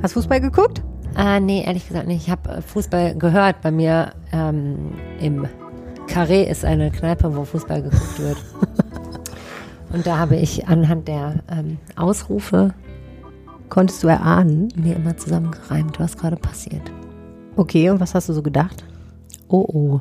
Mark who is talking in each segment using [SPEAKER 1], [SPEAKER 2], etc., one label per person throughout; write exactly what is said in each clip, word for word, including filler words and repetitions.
[SPEAKER 1] Hast du Fußball geguckt?
[SPEAKER 2] Ah, nee, ehrlich gesagt nicht. Ich habe Fußball gehört. Bei mir ähm, im Carré ist eine Kneipe, wo Fußball geguckt wird. Und da habe ich anhand der ähm, Ausrufe
[SPEAKER 1] Konntest du erahnen?
[SPEAKER 2] mir immer zusammengereimt, was gerade passiert.
[SPEAKER 1] Okay, und was hast du so gedacht? Oh, oh.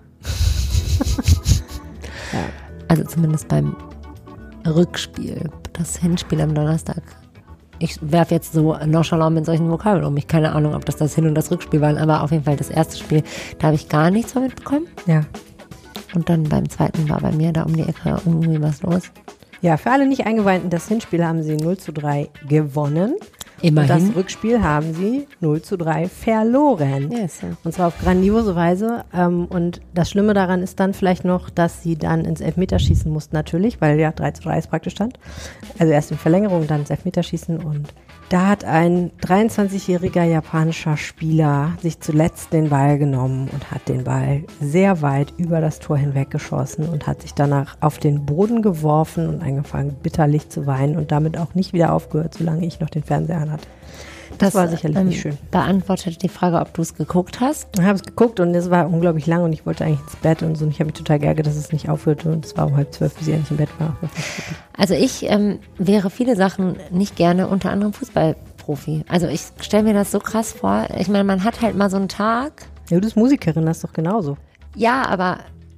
[SPEAKER 2] Ja. Also zumindest beim Rückspiel, das Hinspiel am Donnerstag. Ich werfe jetzt so nonchalant mit solchen Vokabeln um mich. Keine Ahnung, ob das das Hin- und das Rückspiel waren, aber auf jeden Fall das erste Spiel, da habe ich gar nichts von mitbekommen.
[SPEAKER 1] Ja.
[SPEAKER 2] Und dann beim zweiten war bei mir da um die Ecke irgendwie was los.
[SPEAKER 1] Ja, für alle nicht Eingeweinten, das Hinspiel haben sie null zu drei gewonnen.
[SPEAKER 2] Immerhin.
[SPEAKER 1] Und das Rückspiel haben sie null zu drei verloren.
[SPEAKER 2] Yes, ja.
[SPEAKER 1] Und zwar auf grandiose Weise. Ähm, und das Schlimme daran ist dann vielleicht noch, dass sie dann ins Elfmeterschießen mussten natürlich, weil ja drei zu drei ist praktisch stand. Also erst in Verlängerung, dann ins Elfmeterschießen. Und da hat ein dreiundzwanzigjähriger japanischer Spieler sich zuletzt den Ball genommen und hat den Ball sehr weit über das Tor hinweg geschossen und hat sich danach auf den Boden geworfen und angefangen bitterlich zu weinen und damit auch nicht wieder aufgehört, solange ich noch den Fernseher anhatte. Das, das war sicherlich ähm, nicht schön.
[SPEAKER 2] Beantwortet die Frage, ob du es geguckt hast.
[SPEAKER 1] Ich habe es geguckt und es war unglaublich lang und ich wollte eigentlich ins Bett und so. Und ich habe mich total geärgert, dass es nicht aufhörte und es war um halb zwölf, bis ich endlich im Bett war.
[SPEAKER 2] Also ich ähm, wäre viele Sachen nicht gerne, unter anderem Fußballprofi. Also ich stelle mir das so krass vor. Ich meine, man hat halt mal so einen Tag.
[SPEAKER 1] Ja, du bist Musikerin, das ist doch genauso.
[SPEAKER 2] Ja, aber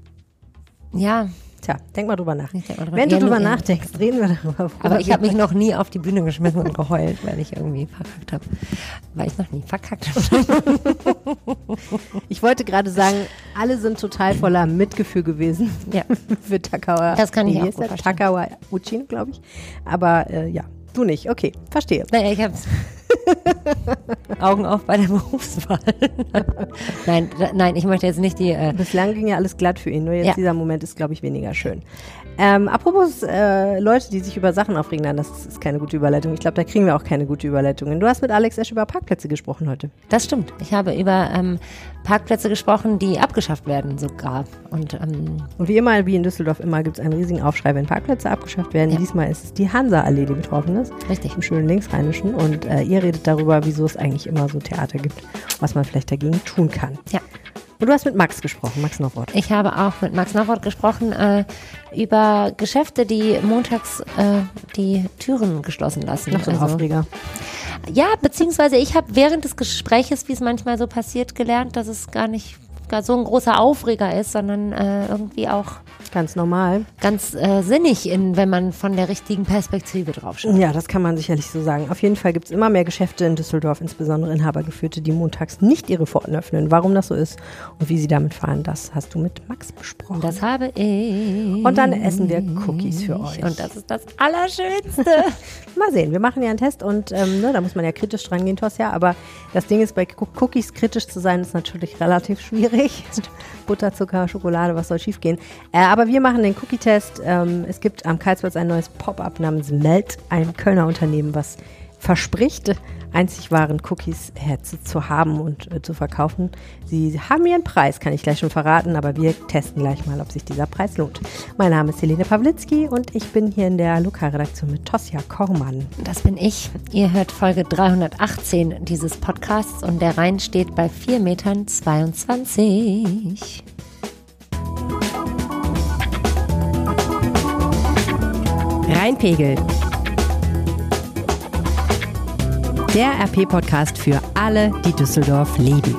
[SPEAKER 2] ja.
[SPEAKER 1] Tja, denk mal drüber nach.
[SPEAKER 2] Mal drüber.
[SPEAKER 1] Wenn du
[SPEAKER 2] ja,
[SPEAKER 1] drüber
[SPEAKER 2] ja.
[SPEAKER 1] nachdenkst, reden wir darüber.
[SPEAKER 2] Aber ich habe mich noch nie auf die Bühne geschmissen und geheult, weil ich irgendwie verkackt habe. Weil ich noch nie verkackt habe.
[SPEAKER 1] Ich wollte gerade sagen, alle sind total voller Mitgefühl gewesen.
[SPEAKER 2] Ja.
[SPEAKER 1] Für Takawa.
[SPEAKER 2] Das kann ich auch gut
[SPEAKER 1] verstehen.
[SPEAKER 2] verstehen.
[SPEAKER 1] Takawa Uchino, glaube ich. Aber äh, ja, du nicht. Okay, verstehe.
[SPEAKER 2] Naja, ich habe Augen auf bei der Berufswahl. nein, nein, ich möchte jetzt nicht die... Äh
[SPEAKER 1] Bislang ging ja alles glatt für ihn, nur jetzt
[SPEAKER 2] ja.
[SPEAKER 1] dieser Moment ist, glaube ich, weniger schön. Ähm, apropos äh, Leute, die sich über Sachen aufregen, nein, das ist keine gute Überleitung. Ich glaube, da kriegen wir auch keine gute Überleitung. Du hast mit Alex Esch über Parkplätze gesprochen heute.
[SPEAKER 2] Das stimmt. Ich habe über ähm, Parkplätze gesprochen, die abgeschafft werden sogar. Und, ähm,
[SPEAKER 1] Und wie immer, wie in Düsseldorf immer, gibt es einen riesigen Aufschrei, wenn Parkplätze abgeschafft werden.
[SPEAKER 2] Ja.
[SPEAKER 1] Diesmal ist es die Hansa-Allee, die betroffen ist.
[SPEAKER 2] Richtig.
[SPEAKER 1] Im schönen Linksrheinischen. Und äh, ihr redet darüber, wieso es eigentlich immer so Theater gibt, was man vielleicht dagegen tun kann.
[SPEAKER 2] Ja.
[SPEAKER 1] Und du hast mit Max gesprochen, Max Nowroth.
[SPEAKER 2] Ich habe auch mit Max Nowroth gesprochen äh, über Geschäfte, die montags äh, die Türen geschlossen lassen.
[SPEAKER 1] Noch so ein
[SPEAKER 2] Also,
[SPEAKER 1] Aufreger.
[SPEAKER 2] ja, beziehungsweise ich habe während des Gespräches, wie es manchmal so passiert, gelernt, dass es gar nicht gar so ein großer Aufreger ist, sondern äh, irgendwie auch
[SPEAKER 1] Ganz normal.
[SPEAKER 2] ganz äh, sinnig, in, wenn man von der richtigen Perspektive drauf schaut.
[SPEAKER 1] Ja, das kann man sicherlich so sagen. Auf jeden Fall gibt es immer mehr Geschäfte in Düsseldorf, insbesondere Inhabergeführte, die montags nicht ihre Pforten öffnen. Warum das so ist und wie sie damit fahren, das hast du mit Max besprochen.
[SPEAKER 2] Das habe ich.
[SPEAKER 1] Und dann essen wir Cookies für euch.
[SPEAKER 2] Und das ist das Allerschönste.
[SPEAKER 1] Mal sehen, wir machen ja einen Test und ähm, ne, da muss man ja kritisch dran gehen, Tosja. Aber das Ding ist, bei Cookies kritisch zu sein, ist natürlich relativ schwierig. Butter, Zucker, Schokolade, was soll schief gehen? Äh, aber wir machen den Cookie-Test. Ähm, es gibt am Karlsplatz ein neues Pop-up namens Melt, ein Kölner Unternehmen, was verspricht, einzig wahren Cookies herzu zu haben und äh, zu verkaufen. Sie haben ihren Preis, kann ich gleich schon verraten, aber wir testen gleich mal, ob sich dieser Preis lohnt. Mein Name ist Helene Pawlitzki und ich bin hier in der Lokalredaktion mit Tosja Kormann.
[SPEAKER 2] Das bin ich. Ihr hört Folge dreihundertachtzehn dieses Podcasts und der Rhein steht bei vier Komma zweiundzwanzig Metern.
[SPEAKER 1] Rheinpegel. Der R P-Podcast für alle, die Düsseldorf lieben.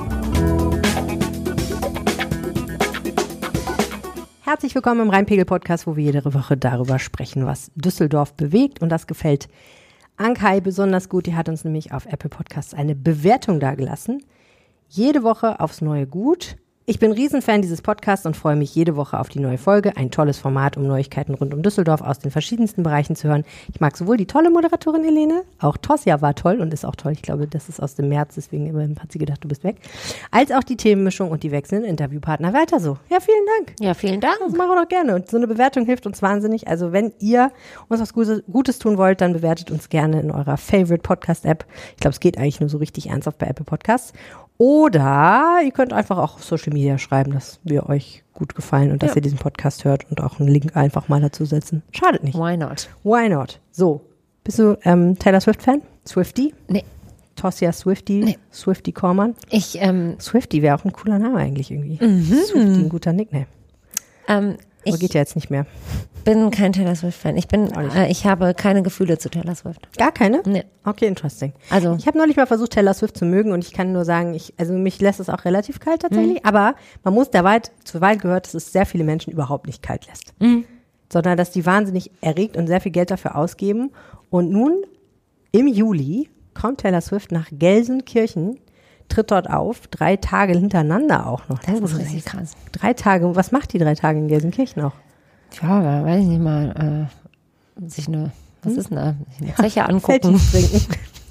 [SPEAKER 1] Herzlich willkommen im Rheinpegel-Podcast, wo wir jede Woche darüber sprechen, was Düsseldorf bewegt. Und das gefällt Ankai besonders gut. Die hat uns nämlich auf Apple Podcasts eine Bewertung dagelassen. Jede Woche aufs Neue gut. Ich bin Riesenfan dieses Podcasts und freue mich jede Woche auf die neue Folge. Ein tolles Format, um Neuigkeiten rund um Düsseldorf aus den verschiedensten Bereichen zu hören. Ich mag sowohl die tolle Moderatorin Helene, auch Tosja war toll und ist auch toll. Ich glaube, das ist aus dem März, deswegen hat sie gedacht, du bist weg. Als auch die Themenmischung und die wechselnden Interviewpartner. Weiter so. Ja, vielen Dank.
[SPEAKER 2] Ja, vielen Dank.
[SPEAKER 1] Das machen wir doch gerne. Und so eine Bewertung hilft uns wahnsinnig. Also wenn ihr uns was Gutes, Gutes tun wollt, dann bewertet uns gerne in eurer Favorite Podcast App. Ich glaube, es geht eigentlich nur so richtig ernsthaft bei Apple Podcasts. Oder ihr könnt einfach auch auf Social Media schreiben, dass wir euch gut gefallen und dass
[SPEAKER 2] ja.
[SPEAKER 1] ihr diesen Podcast hört und auch einen Link einfach mal dazu setzen. Schadet nicht.
[SPEAKER 2] Why not?
[SPEAKER 1] Why not? So, bist du ähm, Taylor Swift-Fan? Swiftie?
[SPEAKER 2] Nee.
[SPEAKER 1] Tossia Swifty,
[SPEAKER 2] Nee.
[SPEAKER 1] Swifty Kormann.
[SPEAKER 2] Ich, ähm,
[SPEAKER 1] Swifty wäre auch ein cooler Name eigentlich irgendwie.
[SPEAKER 2] Mhm.
[SPEAKER 1] Swifty, ein guter Nickname.
[SPEAKER 2] ähm,
[SPEAKER 1] Aber
[SPEAKER 2] ich
[SPEAKER 1] geht ja jetzt nicht mehr.
[SPEAKER 2] bin kein Taylor Swift-Fan. Ich bin,
[SPEAKER 1] Auch nicht.
[SPEAKER 2] äh, ich habe keine Gefühle zu Taylor Swift.
[SPEAKER 1] Gar keine?
[SPEAKER 2] Nee.
[SPEAKER 1] Okay, interesting.
[SPEAKER 2] Also-
[SPEAKER 1] ich habe neulich mal versucht, Taylor Swift zu mögen und ich kann nur sagen, ich, also mich lässt es auch relativ kalt tatsächlich, aber man muss der weit, zu weit gehört, dass es sehr viele Menschen überhaupt nicht kalt lässt. Sondern dass die wahnsinnig erregt und sehr viel Geld dafür ausgeben. Und nun im Juli kommt Taylor Swift nach Gelsenkirchen, tritt dort auf, drei Tage hintereinander auch noch.
[SPEAKER 2] Das ist richtig krass.
[SPEAKER 1] Drei Tage, was macht die drei Tage in Gelsenkirchen auch?
[SPEAKER 2] Ja, weiß ich nicht mal, äh, sich eine, was ist denn da? Sich eine Zeche angucken.
[SPEAKER 1] Felddienst trinken.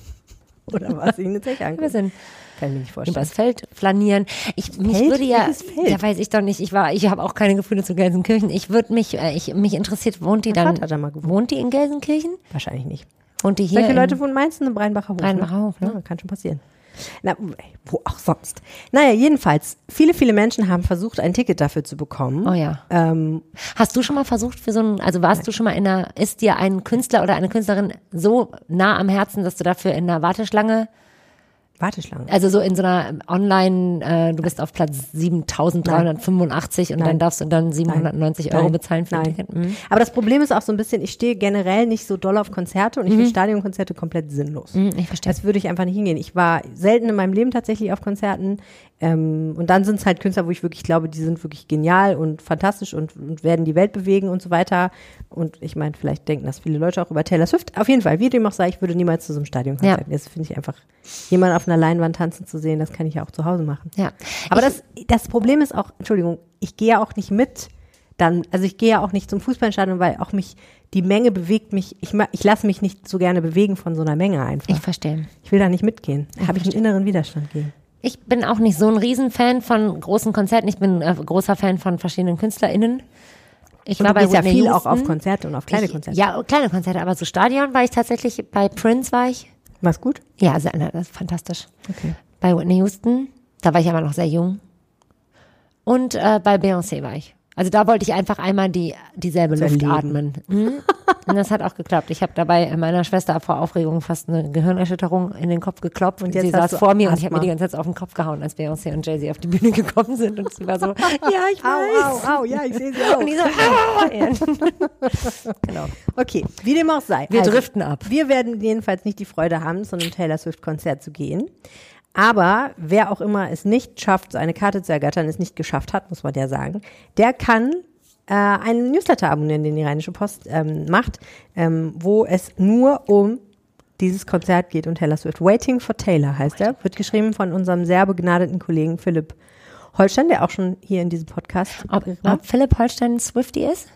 [SPEAKER 1] Oder was? Ich eine Zeche
[SPEAKER 2] Wir
[SPEAKER 1] angucken?
[SPEAKER 2] sind
[SPEAKER 1] Kann ich mir nicht vorstellen.
[SPEAKER 2] übers Feld flanieren. Ich, mich
[SPEAKER 1] Feld?
[SPEAKER 2] würde ja,
[SPEAKER 1] Welches Feld?
[SPEAKER 2] ja, weiß ich doch nicht. Ich war, ich habe auch keine Gefühle zu Gelsenkirchen. Ich würde mich, äh, ich, mich interessiert, wohnt die
[SPEAKER 1] Mein
[SPEAKER 2] dann,
[SPEAKER 1] Vater hat da mal gewohnt.
[SPEAKER 2] wohnt die in Gelsenkirchen?
[SPEAKER 1] Wahrscheinlich nicht.
[SPEAKER 2] Wohnt die hier?
[SPEAKER 1] Welche
[SPEAKER 2] in,
[SPEAKER 1] Leute wohnen meistens im Breinbacher Hof?
[SPEAKER 2] Breinbacher Hof, ne?
[SPEAKER 1] Ja, kann schon passieren. Na, wo auch sonst. Naja, jedenfalls, viele, viele Menschen haben versucht, ein Ticket dafür zu bekommen.
[SPEAKER 2] Oh ja.
[SPEAKER 1] Ähm,
[SPEAKER 2] Hast du schon mal versucht für so ein, also warst du schon mal in einer, ist dir ein Künstler oder eine Künstlerin so nah am Herzen, dass du dafür in einer Warteschlange,
[SPEAKER 1] Warteschlange.
[SPEAKER 2] also so in so einer Online, äh, du bist auf Platz siebentausenddreihundertfünfundachtzig und
[SPEAKER 1] Nein.
[SPEAKER 2] dann darfst du dann siebenhundertneunzig Euro
[SPEAKER 1] Nein.
[SPEAKER 2] bezahlen für ein
[SPEAKER 1] Nein.
[SPEAKER 2] Ticket. Mhm.
[SPEAKER 1] Aber das Problem ist auch so ein bisschen, ich stehe generell nicht so doll auf Konzerte und ich finde Stadionkonzerte komplett sinnlos.
[SPEAKER 2] Mhm, ich verstehe.
[SPEAKER 1] Das würde ich einfach nicht hingehen. Ich war selten in meinem Leben tatsächlich auf Konzerten. Ähm, und dann sind es halt Künstler, wo ich wirklich glaube, die sind wirklich genial und fantastisch und, und werden die Welt bewegen und so weiter. Und ich meine, vielleicht denken das viele Leute auch über Taylor Swift. Auf jeden Fall, wie dem auch sei, ich würde niemals zu so einem Stadionkonzert
[SPEAKER 2] Ja.
[SPEAKER 1] gehen. Das finde ich einfach, jemand auf einer Leinwand tanzen zu sehen, das kann ich ja auch zu Hause machen.
[SPEAKER 2] Ja.
[SPEAKER 1] Aber
[SPEAKER 2] Ich-
[SPEAKER 1] das, das Problem ist auch, Entschuldigung, ich gehe ja auch nicht mit dann, also ich gehe ja auch nicht zum Fußballstadion, weil auch mich, die Menge bewegt mich, ich, ma- ich lasse mich nicht so gerne bewegen von so einer Menge einfach.
[SPEAKER 2] Ich verstehe.
[SPEAKER 1] Ich will da nicht mitgehen. Da habe ich einen inneren Widerstand gegen.
[SPEAKER 2] Ich bin auch nicht so ein Riesenfan von großen Konzerten. Ich bin äh, großer Fan von verschiedenen KünstlerInnen. Ich
[SPEAKER 1] Und
[SPEAKER 2] war
[SPEAKER 1] du
[SPEAKER 2] bei
[SPEAKER 1] gehst ja
[SPEAKER 2] Whitney
[SPEAKER 1] viel
[SPEAKER 2] Houston.
[SPEAKER 1] auch auf Konzerte und auf kleine
[SPEAKER 2] Ich-
[SPEAKER 1] Konzerte.
[SPEAKER 2] Ja, kleine Konzerte, aber so Stadion war ich tatsächlich, bei Prince war ich.
[SPEAKER 1] War's gut?
[SPEAKER 2] Ja, also, na, das ist fantastisch.
[SPEAKER 1] Okay.
[SPEAKER 2] Bei Whitney Houston, da war ich aber noch sehr jung. Und äh, bei Beyoncé war ich. Also da wollte ich einfach einmal die dieselbe
[SPEAKER 1] Zu
[SPEAKER 2] Luft
[SPEAKER 1] erleben.
[SPEAKER 2] atmen. Mhm. Und das hat auch geklappt. Ich habe dabei meiner Schwester vor Aufregung fast eine Gehirnerschütterung in den Kopf geklopft. Und
[SPEAKER 1] jetzt
[SPEAKER 2] sie
[SPEAKER 1] hast
[SPEAKER 2] saß
[SPEAKER 1] du
[SPEAKER 2] vor mir und ich habe
[SPEAKER 1] Asthma.
[SPEAKER 2] mir die ganze Zeit auf den Kopf gehauen, als Beyoncé und Jay-Z auf die Bühne gekommen sind. Und sie war so, ja, ich weiß.
[SPEAKER 1] Au, au, au, ja, ich sehe sie auch.
[SPEAKER 2] Und ich so, ah. Genau.
[SPEAKER 1] Okay, wie dem auch sei.
[SPEAKER 2] Wir
[SPEAKER 1] Also,
[SPEAKER 2] driften ab.
[SPEAKER 1] Wir werden jedenfalls nicht die Freude haben, zu einem Taylor Swift-Konzert zu gehen. Aber wer auch immer es nicht schafft, so eine Karte zu ergattern, es nicht geschafft hat, muss man ja sagen, der kann äh, einen Newsletter abonnieren, den die Rheinische Post ähm, macht, ähm, wo es nur um dieses Konzert geht und Taylor Swift. Waiting for Taylor heißt er. Wird geschrieben von unserem sehr begnadeten Kollegen Philipp Holstein, der auch schon hier in diesem Podcast
[SPEAKER 2] Ob,
[SPEAKER 1] war.
[SPEAKER 2] ob Philipp Holstein ein Swiftie ist?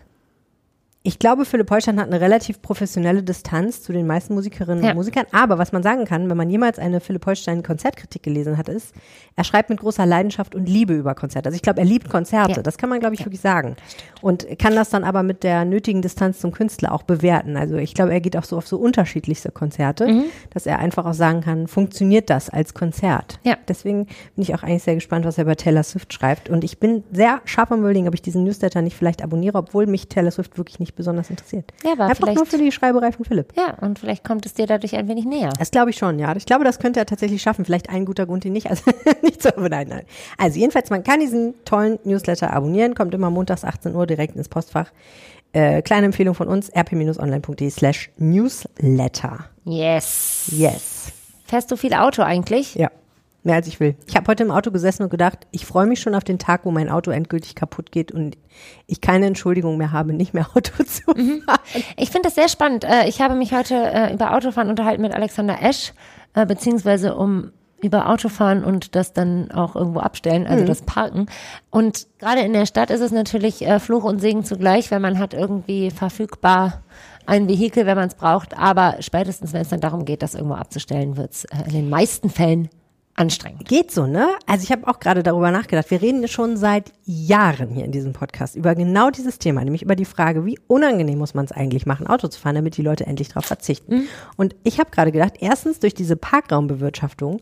[SPEAKER 1] Ich glaube, Philipp Holstein hat eine relativ professionelle Distanz zu den meisten Musikerinnen
[SPEAKER 2] Ja.
[SPEAKER 1] und Musikern. Aber was man sagen kann, wenn man jemals eine Philipp Holstein Konzertkritik gelesen hat, ist, er schreibt mit großer Leidenschaft und Liebe über Konzerte. Also ich glaube, er liebt Konzerte.
[SPEAKER 2] Ja.
[SPEAKER 1] Das kann man, glaube ich, wirklich sagen. Und kann das dann aber mit der nötigen Distanz zum Künstler auch bewerten. Also ich glaube, er geht auch so auf so unterschiedlichste Konzerte,
[SPEAKER 2] Mhm.
[SPEAKER 1] dass er einfach auch sagen kann, funktioniert das als Konzert?
[SPEAKER 2] Ja.
[SPEAKER 1] Deswegen bin ich auch eigentlich sehr gespannt, was er über Taylor Swift schreibt. Und ich bin sehr scharf am Überlegen, ob ich diesen Newsletter nicht vielleicht abonniere, obwohl mich Taylor Swift wirklich nicht besonders interessiert.
[SPEAKER 2] Ja, aber
[SPEAKER 1] Einfach nur
[SPEAKER 2] vielleicht-
[SPEAKER 1] für die Schreiberei von Philipp.
[SPEAKER 2] Ja, und vielleicht kommt es dir dadurch ein wenig näher.
[SPEAKER 1] Das glaube ich schon, ja. Ich glaube, das könnte er tatsächlich schaffen. Vielleicht ein guter Grund, ihn nicht, also nicht so, aber nein, nein. Also jedenfalls, man kann diesen tollen Newsletter abonnieren, kommt immer montags achtzehn Uhr direkt ins Postfach. Äh, kleine Empfehlung von uns, rp-online.de slash newsletter.
[SPEAKER 2] Yes.
[SPEAKER 1] Yes.
[SPEAKER 2] Fährst du viel Auto eigentlich?
[SPEAKER 1] Ja, mehr als ich will. Ich habe heute im Auto gesessen und gedacht, ich freue mich schon auf den Tag, wo mein Auto endgültig kaputt geht und ich keine Entschuldigung mehr habe, nicht mehr Auto zu fahren.
[SPEAKER 2] Ich finde das sehr spannend. Äh, Ich habe mich heute äh, über Autofahren unterhalten mit Alexander Esch, äh, beziehungsweise um über Autofahren und das dann auch irgendwo abstellen, also das Parken. Und gerade in der Stadt ist es natürlich äh, Fluch und Segen zugleich, weil man hat irgendwie verfügbar ein Vehikel, wenn man es braucht. Aber spätestens, wenn es dann darum geht, das irgendwo abzustellen, wird es äh, in den meisten Fällen anstrengend.
[SPEAKER 1] Geht so, ne? Also ich habe auch gerade darüber nachgedacht. Wir reden schon seit Jahren hier in diesem Podcast über genau dieses Thema, nämlich über die Frage, wie unangenehm muss man es eigentlich machen, Auto zu fahren, damit die Leute endlich darauf verzichten. Und ich habe gerade gedacht, erstens durch diese Parkraumbewirtschaftung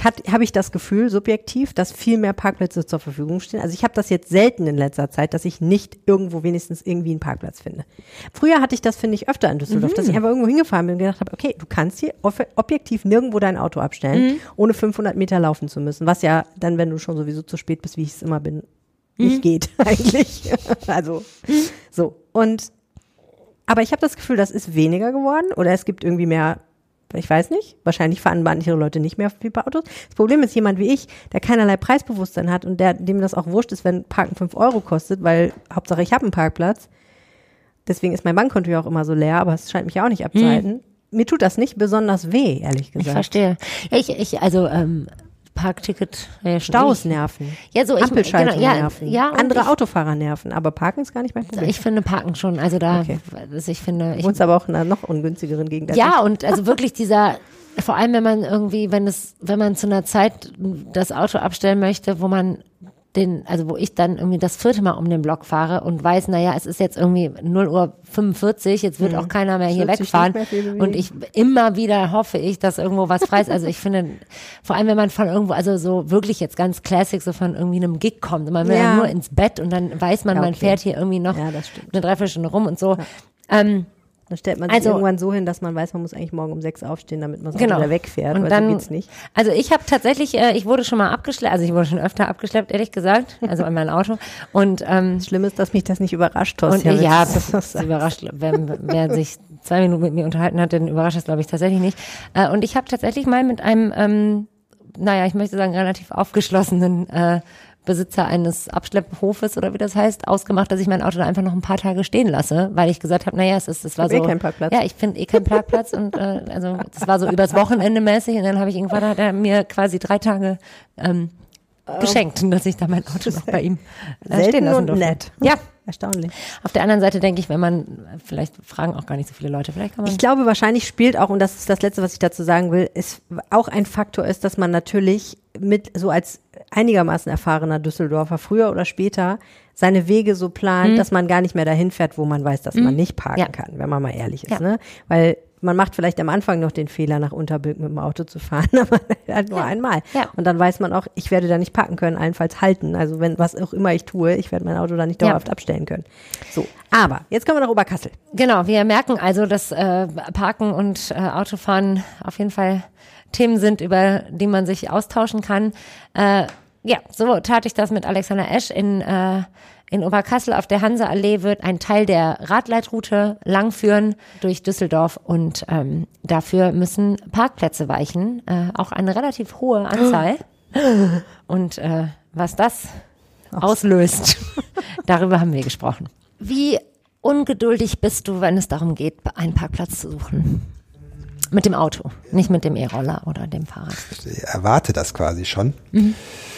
[SPEAKER 1] habe ich das Gefühl, subjektiv, dass viel mehr Parkplätze zur Verfügung stehen. Also ich habe das jetzt selten in letzter Zeit, dass ich nicht irgendwo wenigstens irgendwie einen Parkplatz finde. Früher hatte ich das, finde ich, öfter in Düsseldorf, mhm. dass ich einfach irgendwo hingefahren bin und gedacht habe, okay, du kannst hier ob- objektiv nirgendwo dein Auto abstellen, mhm. ohne fünfhundert Meter laufen zu müssen, was ja dann, wenn du schon sowieso zu spät bist, wie ich es immer bin, mhm. nicht geht eigentlich. Also so. Und aber ich habe das Gefühl, das ist weniger geworden oder es gibt irgendwie mehr. Ich weiß nicht, wahrscheinlich fahren manche Leute nicht mehr viel Autos. Das Problem ist, jemand wie ich, der keinerlei Preisbewusstsein hat und der, dem das auch wurscht ist, wenn Parken fünf Euro kostet, weil Hauptsache ich habe einen Parkplatz. Deswegen ist mein Bankkonto ja auch immer so leer, aber es scheint mich auch nicht abzuhalten. Hm. Mir tut das nicht besonders weh, ehrlich gesagt.
[SPEAKER 2] Ich verstehe. Ja, ich, ich, also, ähm, Parkticket.
[SPEAKER 1] Ja, Staus nerven.
[SPEAKER 2] Ja, so, ich,
[SPEAKER 1] Ampelschaltung
[SPEAKER 2] genau, ja,
[SPEAKER 1] nerven.
[SPEAKER 2] Ja,
[SPEAKER 1] andere
[SPEAKER 2] ich,
[SPEAKER 1] Autofahrer nerven, aber Parken ist gar nicht mein Problem.
[SPEAKER 2] Ich finde Parken schon, also da,
[SPEAKER 1] okay.
[SPEAKER 2] also ich finde.
[SPEAKER 1] Du wohnst aber auch in einer noch ungünstigeren Gegend.
[SPEAKER 2] Ja, und also wirklich dieser, vor allem wenn man irgendwie, wenn es, wenn man zu einer Zeit das Auto abstellen möchte, wo man den, also wo ich dann irgendwie das vierte Mal um den Block fahre und weiß, naja, es ist jetzt irgendwie null Uhr fünfundvierzig, jetzt wird mhm. auch keiner mehr hier wegfahren und ich immer wieder hoffe ich, dass irgendwo was frei ist. Also ich finde, vor allem wenn man von irgendwo, also so wirklich jetzt ganz classic, so von irgendwie einem Gig kommt und man will ja. nur ins Bett und dann weiß man, ja, okay. man fährt hier irgendwie noch ja, eine Dreiviertelstunde rum und so. Ja. Ähm,
[SPEAKER 1] Dann stellt man sich also, irgendwann so hin, dass man weiß, man muss eigentlich morgen um sechs aufstehen, damit man so
[SPEAKER 2] genau.
[SPEAKER 1] wieder wegfährt.
[SPEAKER 2] Und
[SPEAKER 1] weil
[SPEAKER 2] dann,
[SPEAKER 1] so geht's nicht.
[SPEAKER 2] Also ich habe tatsächlich, äh, ich wurde schon mal abgeschleppt, also ich wurde schon öfter abgeschleppt, ehrlich gesagt, also in mein Auto. Und ähm,
[SPEAKER 1] das Schlimme ist, dass mich das nicht überrascht, Thorsten.
[SPEAKER 2] Und ja, das, das überrascht. Wer, wer sich zwei Minuten mit mir unterhalten hat, den überrascht das, glaube ich, tatsächlich nicht. Äh, und ich habe tatsächlich mal mit einem, ähm, naja, ich möchte sagen, relativ aufgeschlossenen äh, Besitzer eines Abschlepphofes oder wie das heißt, ausgemacht, dass ich mein Auto da einfach noch ein paar Tage stehen lasse, weil ich gesagt habe, naja, es ist, es war so,
[SPEAKER 1] eh kein Parkplatz.
[SPEAKER 2] Ja, ich finde eh keinen Parkplatz und äh, also das war so übers Wochenende mäßig und dann habe ich irgendwann hat er mir quasi drei Tage ähm, oh. geschenkt, dass ich da mein Auto noch bei ihm äh, stehen lassen durfte.
[SPEAKER 1] Und nett.
[SPEAKER 2] Ja.
[SPEAKER 1] Erstaunlich.
[SPEAKER 2] Auf der anderen Seite denke ich, wenn man, vielleicht fragen auch gar nicht so viele Leute, vielleicht kann man.
[SPEAKER 1] Ich glaube, wahrscheinlich spielt auch, und das ist das Letzte, was ich dazu sagen will, ist auch ein Faktor ist, dass man natürlich mit, so als einigermaßen erfahrener Düsseldorfer, früher oder später, seine Wege so plant, mhm. dass man gar nicht mehr dahin fährt, wo man weiß, dass mhm. man nicht parken ja. kann, wenn man mal ehrlich ist, ja. ne? Weil man macht vielleicht am Anfang noch den Fehler, nach Unterbilk mit dem Auto zu fahren, aber halt nur ja. einmal. Ja. Und dann weiß man auch, ich werde da nicht parken können, allenfalls halten. Also wenn, was auch immer ich tue, ich werde mein Auto da nicht dauerhaft ja. abstellen können. So, aber jetzt kommen wir nach Oberkassel.
[SPEAKER 2] Genau, wir merken also, dass äh, Parken und äh, Autofahren auf jeden Fall Themen sind, über die man sich austauschen kann. Äh, ja, so tat ich das mit Alexander Esch in äh, In Oberkassel auf der Hanseallee wird ein Teil der Radleitroute langführen durch Düsseldorf und ähm, dafür müssen Parkplätze weichen, äh, auch eine relativ hohe Anzahl. Und äh, was das auslöst, darüber haben wir gesprochen. Wie ungeduldig bist du, wenn es darum geht, einen Parkplatz zu suchen? Mit dem Auto, nicht mit dem E-Roller oder dem Fahrrad.
[SPEAKER 3] Ich erwarte das quasi schon. Mhm.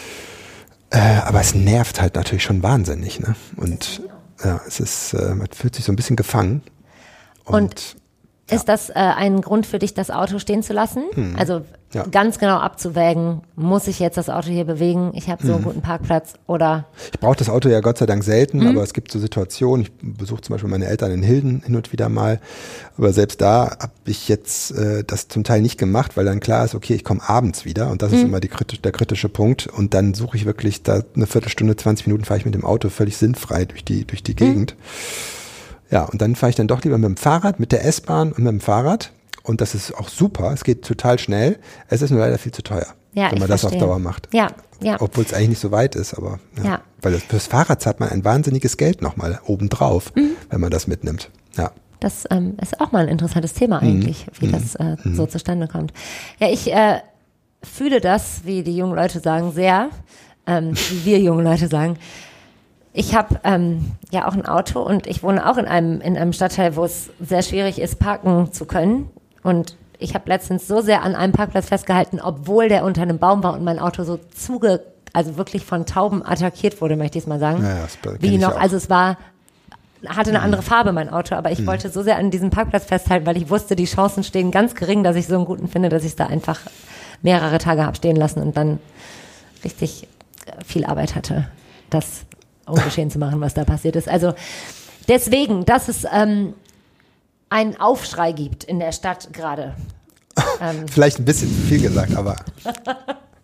[SPEAKER 3] Äh, aber es nervt halt natürlich schon wahnsinnig, ne? Und ja, es ist, äh, man fühlt sich so ein bisschen gefangen. Und,
[SPEAKER 2] und ja. ist das äh, ein Grund für dich, das Auto stehen zu lassen? Hm. Also ja. ganz genau abzuwägen, muss ich jetzt das Auto hier bewegen? Ich habe so hm. einen guten Parkplatz oder?
[SPEAKER 3] Ich brauche das Auto ja Gott sei Dank selten, hm. aber es gibt so Situationen, ich besuche zum Beispiel meine Eltern in Hilden hin und wieder mal, aber selbst da habe ich jetzt äh, das zum Teil nicht gemacht, weil dann klar ist, okay, ich komme abends wieder und das hm. ist immer die, der kritische Punkt und dann suche ich wirklich da eine Viertelstunde, zwanzig Minuten fahre ich mit dem Auto völlig sinnfrei durch die, durch die Gegend. Hm. Ja, und dann fahre ich dann doch lieber mit dem Fahrrad, mit der S-Bahn und mit dem Fahrrad. Und das ist auch super, es geht total schnell. Es ist nur leider viel zu teuer,
[SPEAKER 2] ja,
[SPEAKER 3] wenn man das
[SPEAKER 2] verstehe.
[SPEAKER 3] auf Dauer macht.
[SPEAKER 2] Ja, ja.
[SPEAKER 3] Obwohl es eigentlich nicht so weit ist, aber ja.
[SPEAKER 2] ja.
[SPEAKER 3] Weil das, fürs Fahrrad zahlt man ein wahnsinniges Geld nochmal obendrauf, mhm. wenn man das mitnimmt. Ja.
[SPEAKER 2] Das ähm, ist auch mal ein interessantes Thema eigentlich, mhm. wie mhm. das äh, mhm. so zustande kommt. Ja, ich äh, fühle das, wie die jungen Leute sagen, sehr, ähm, wie wir jungen Leute sagen. Ich habe ähm, ja auch ein Auto und ich wohne auch in einem in einem Stadtteil, wo es sehr schwierig ist, parken zu können. Und ich habe letztens so sehr an einem Parkplatz festgehalten, obwohl der unter einem Baum war und mein Auto so zuge, also wirklich von Tauben attackiert wurde, möchte ich es mal sagen.
[SPEAKER 3] Ja, das
[SPEAKER 2] Wie noch,
[SPEAKER 3] auch.
[SPEAKER 2] also es war, hatte eine andere Farbe, mein Auto, aber ich mhm. wollte so sehr an diesem Parkplatz festhalten, weil ich wusste, die Chancen stehen ganz gering, dass ich so einen guten finde, dass ich es da einfach mehrere Tage habe stehen lassen und dann richtig viel Arbeit hatte, das ungeschehen zu machen, was da passiert ist. Also deswegen, dass es ähm, einen Aufschrei gibt in der Stadt gerade.
[SPEAKER 3] Ähm. Vielleicht ein bisschen zu viel gesagt, aber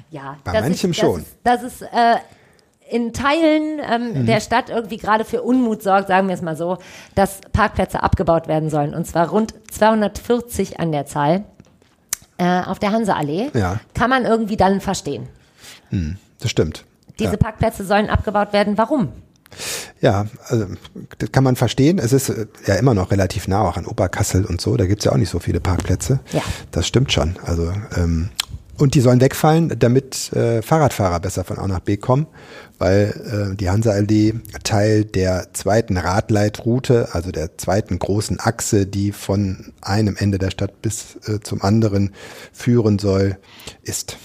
[SPEAKER 2] Ja,
[SPEAKER 3] Bei
[SPEAKER 2] das
[SPEAKER 3] manchem
[SPEAKER 2] ist,
[SPEAKER 3] schon.
[SPEAKER 2] Das ist, das ist äh, in Teilen ähm, mhm. der Stadt irgendwie gerade für Unmut sorgt, sagen wir es mal so, dass Parkplätze abgebaut werden sollen. Und zwar rund zweihundertvierzig an der Zahl äh, auf der Hanseallee.
[SPEAKER 3] Ja. Kann
[SPEAKER 2] man irgendwie dann verstehen.
[SPEAKER 3] Hm, das stimmt.
[SPEAKER 2] Diese
[SPEAKER 3] ja.
[SPEAKER 2] Parkplätze sollen abgebaut werden. Warum?
[SPEAKER 3] Ja, also das kann man verstehen. Es ist ja immer noch relativ nah auch an Oberkassel und so. Da gibt's ja auch nicht so viele Parkplätze.
[SPEAKER 2] Ja.
[SPEAKER 3] Das stimmt schon. Also ähm, und die sollen wegfallen, damit äh, Fahrradfahrer besser von A nach B kommen, weil äh, die Hanseallee Teil der zweiten Radleitroute, also der zweiten großen Achse, die von einem Ende der Stadt bis äh, zum anderen führen soll, ist.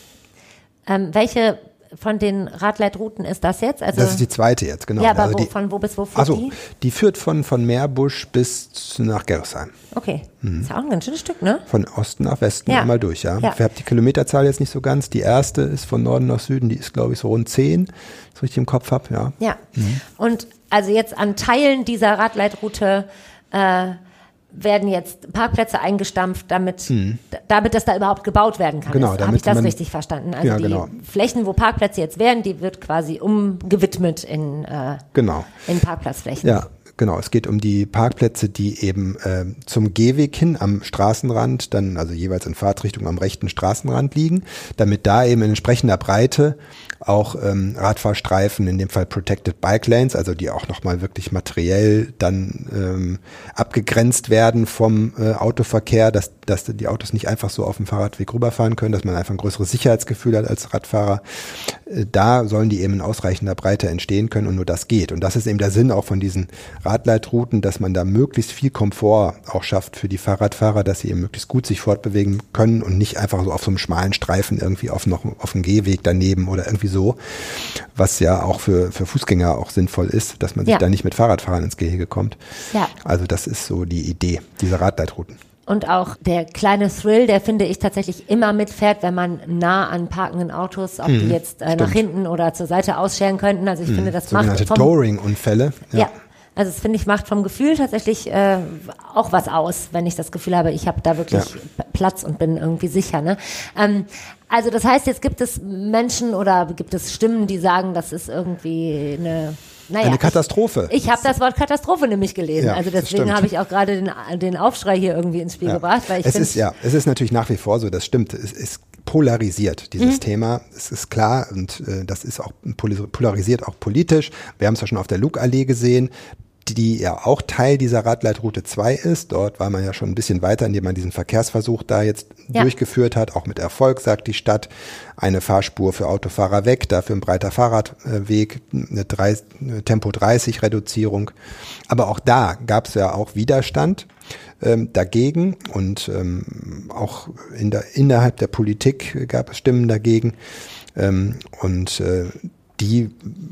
[SPEAKER 2] Ähm, welche von den Radleitrouten ist das jetzt? Also
[SPEAKER 3] das ist die zweite jetzt, genau.
[SPEAKER 2] Ja, aber
[SPEAKER 3] also
[SPEAKER 2] wo,
[SPEAKER 3] die,
[SPEAKER 2] von wo bis wo führt
[SPEAKER 3] also,
[SPEAKER 2] die?
[SPEAKER 3] Die führt von, von Meerbusch bis nach Gerresheim.
[SPEAKER 2] Okay, mhm. ist ja auch ein ganz schönes Stück, ne?
[SPEAKER 3] Von Osten nach Westen
[SPEAKER 2] ja.
[SPEAKER 3] einmal durch, ja.
[SPEAKER 2] ja.
[SPEAKER 3] Ich habe die Kilometerzahl jetzt nicht so ganz. Die erste ist von Norden nach Süden, die ist, glaube ich, so rund zehn, so richtig im Kopf habe, ja.
[SPEAKER 2] Ja, mhm. Und also jetzt an Teilen dieser Radleitroute äh, werden jetzt Parkplätze eingestampft, damit, hm. damit das da überhaupt gebaut werden kann.
[SPEAKER 3] Genau,
[SPEAKER 2] habe ich das
[SPEAKER 3] man,
[SPEAKER 2] richtig verstanden? Also
[SPEAKER 3] ja,
[SPEAKER 2] die
[SPEAKER 3] genau.
[SPEAKER 2] Flächen, wo Parkplätze jetzt wären, die wird quasi umgewidmet in, äh,
[SPEAKER 3] genau.
[SPEAKER 2] in Parkplatzflächen.
[SPEAKER 3] Ja, genau. Es geht um die Parkplätze, die eben äh, zum Gehweg hin am Straßenrand, dann also jeweils in Fahrtrichtung am rechten Straßenrand liegen, damit da eben in entsprechender Breite auch ähm, Radfahrstreifen, in dem Fall Protected Bike Lanes, also die auch nochmal wirklich materiell dann ähm, abgegrenzt werden vom äh, Autoverkehr, dass, dass die Autos nicht einfach so auf dem Fahrradweg rüberfahren können, dass man einfach ein größeres Sicherheitsgefühl hat als Radfahrer. Äh, da sollen die eben in ausreichender Breite entstehen können und nur das geht. Und das ist eben der Sinn auch von diesen Radleitrouten, dass man da möglichst viel Komfort auch schafft für die Fahrradfahrer, dass sie eben möglichst gut sich fortbewegen können und nicht einfach so auf so einem schmalen Streifen irgendwie auf noch auf dem Gehweg daneben oder irgendwie so, was ja auch für, für Fußgänger auch sinnvoll ist, dass man sich
[SPEAKER 2] ja.
[SPEAKER 3] da nicht mit Fahrradfahrern ins Gehege kommt.
[SPEAKER 2] Ja.
[SPEAKER 3] Also das ist so die Idee dieser Radleitrouten.
[SPEAKER 2] Und auch der kleine Thrill, der finde ich tatsächlich immer mitfährt, wenn man nah an parkenden Autos, ob mhm, die jetzt äh, nach hinten oder zur Seite ausscheren könnten. Also ich mhm, finde, das macht vom
[SPEAKER 3] Doring-Unfälle.
[SPEAKER 2] Ja. ja. Also das finde ich macht vom Gefühl tatsächlich äh, auch was aus, wenn ich das Gefühl habe, ich habe da wirklich ja. Platz und bin irgendwie sicher. Ne? Ähm, also das heißt, jetzt gibt es Menschen oder gibt es Stimmen, die sagen, das ist irgendwie eine Naja,
[SPEAKER 3] eine Katastrophe.
[SPEAKER 2] Ich, ich habe das Wort Katastrophe nämlich gelesen. Ja, also deswegen habe ich auch gerade den, den Aufschrei hier irgendwie ins Spiel
[SPEAKER 3] ja.
[SPEAKER 2] gebracht. Weil ich
[SPEAKER 3] es ist ja, es ist natürlich nach wie vor so, das stimmt. Es ist polarisiert, dieses mhm. Thema. Es ist klar und äh, das ist auch polarisiert auch politisch. Wir haben es ja schon auf der Lugallee gesehen, die ja auch Teil dieser Radleitroute zwei ist. Dort war man ja schon ein bisschen weiter, indem man diesen Verkehrsversuch da jetzt ja. durchgeführt hat. Auch mit Erfolg, sagt die Stadt. Eine Fahrspur für Autofahrer weg, dafür ein breiter Fahrradweg, eine, drei, eine Tempo dreißig Reduzierung. Aber auch da gab es ja auch Widerstand ähm, dagegen und ähm, auch in der, innerhalb der Politik gab es Stimmen dagegen. Ähm, und äh, die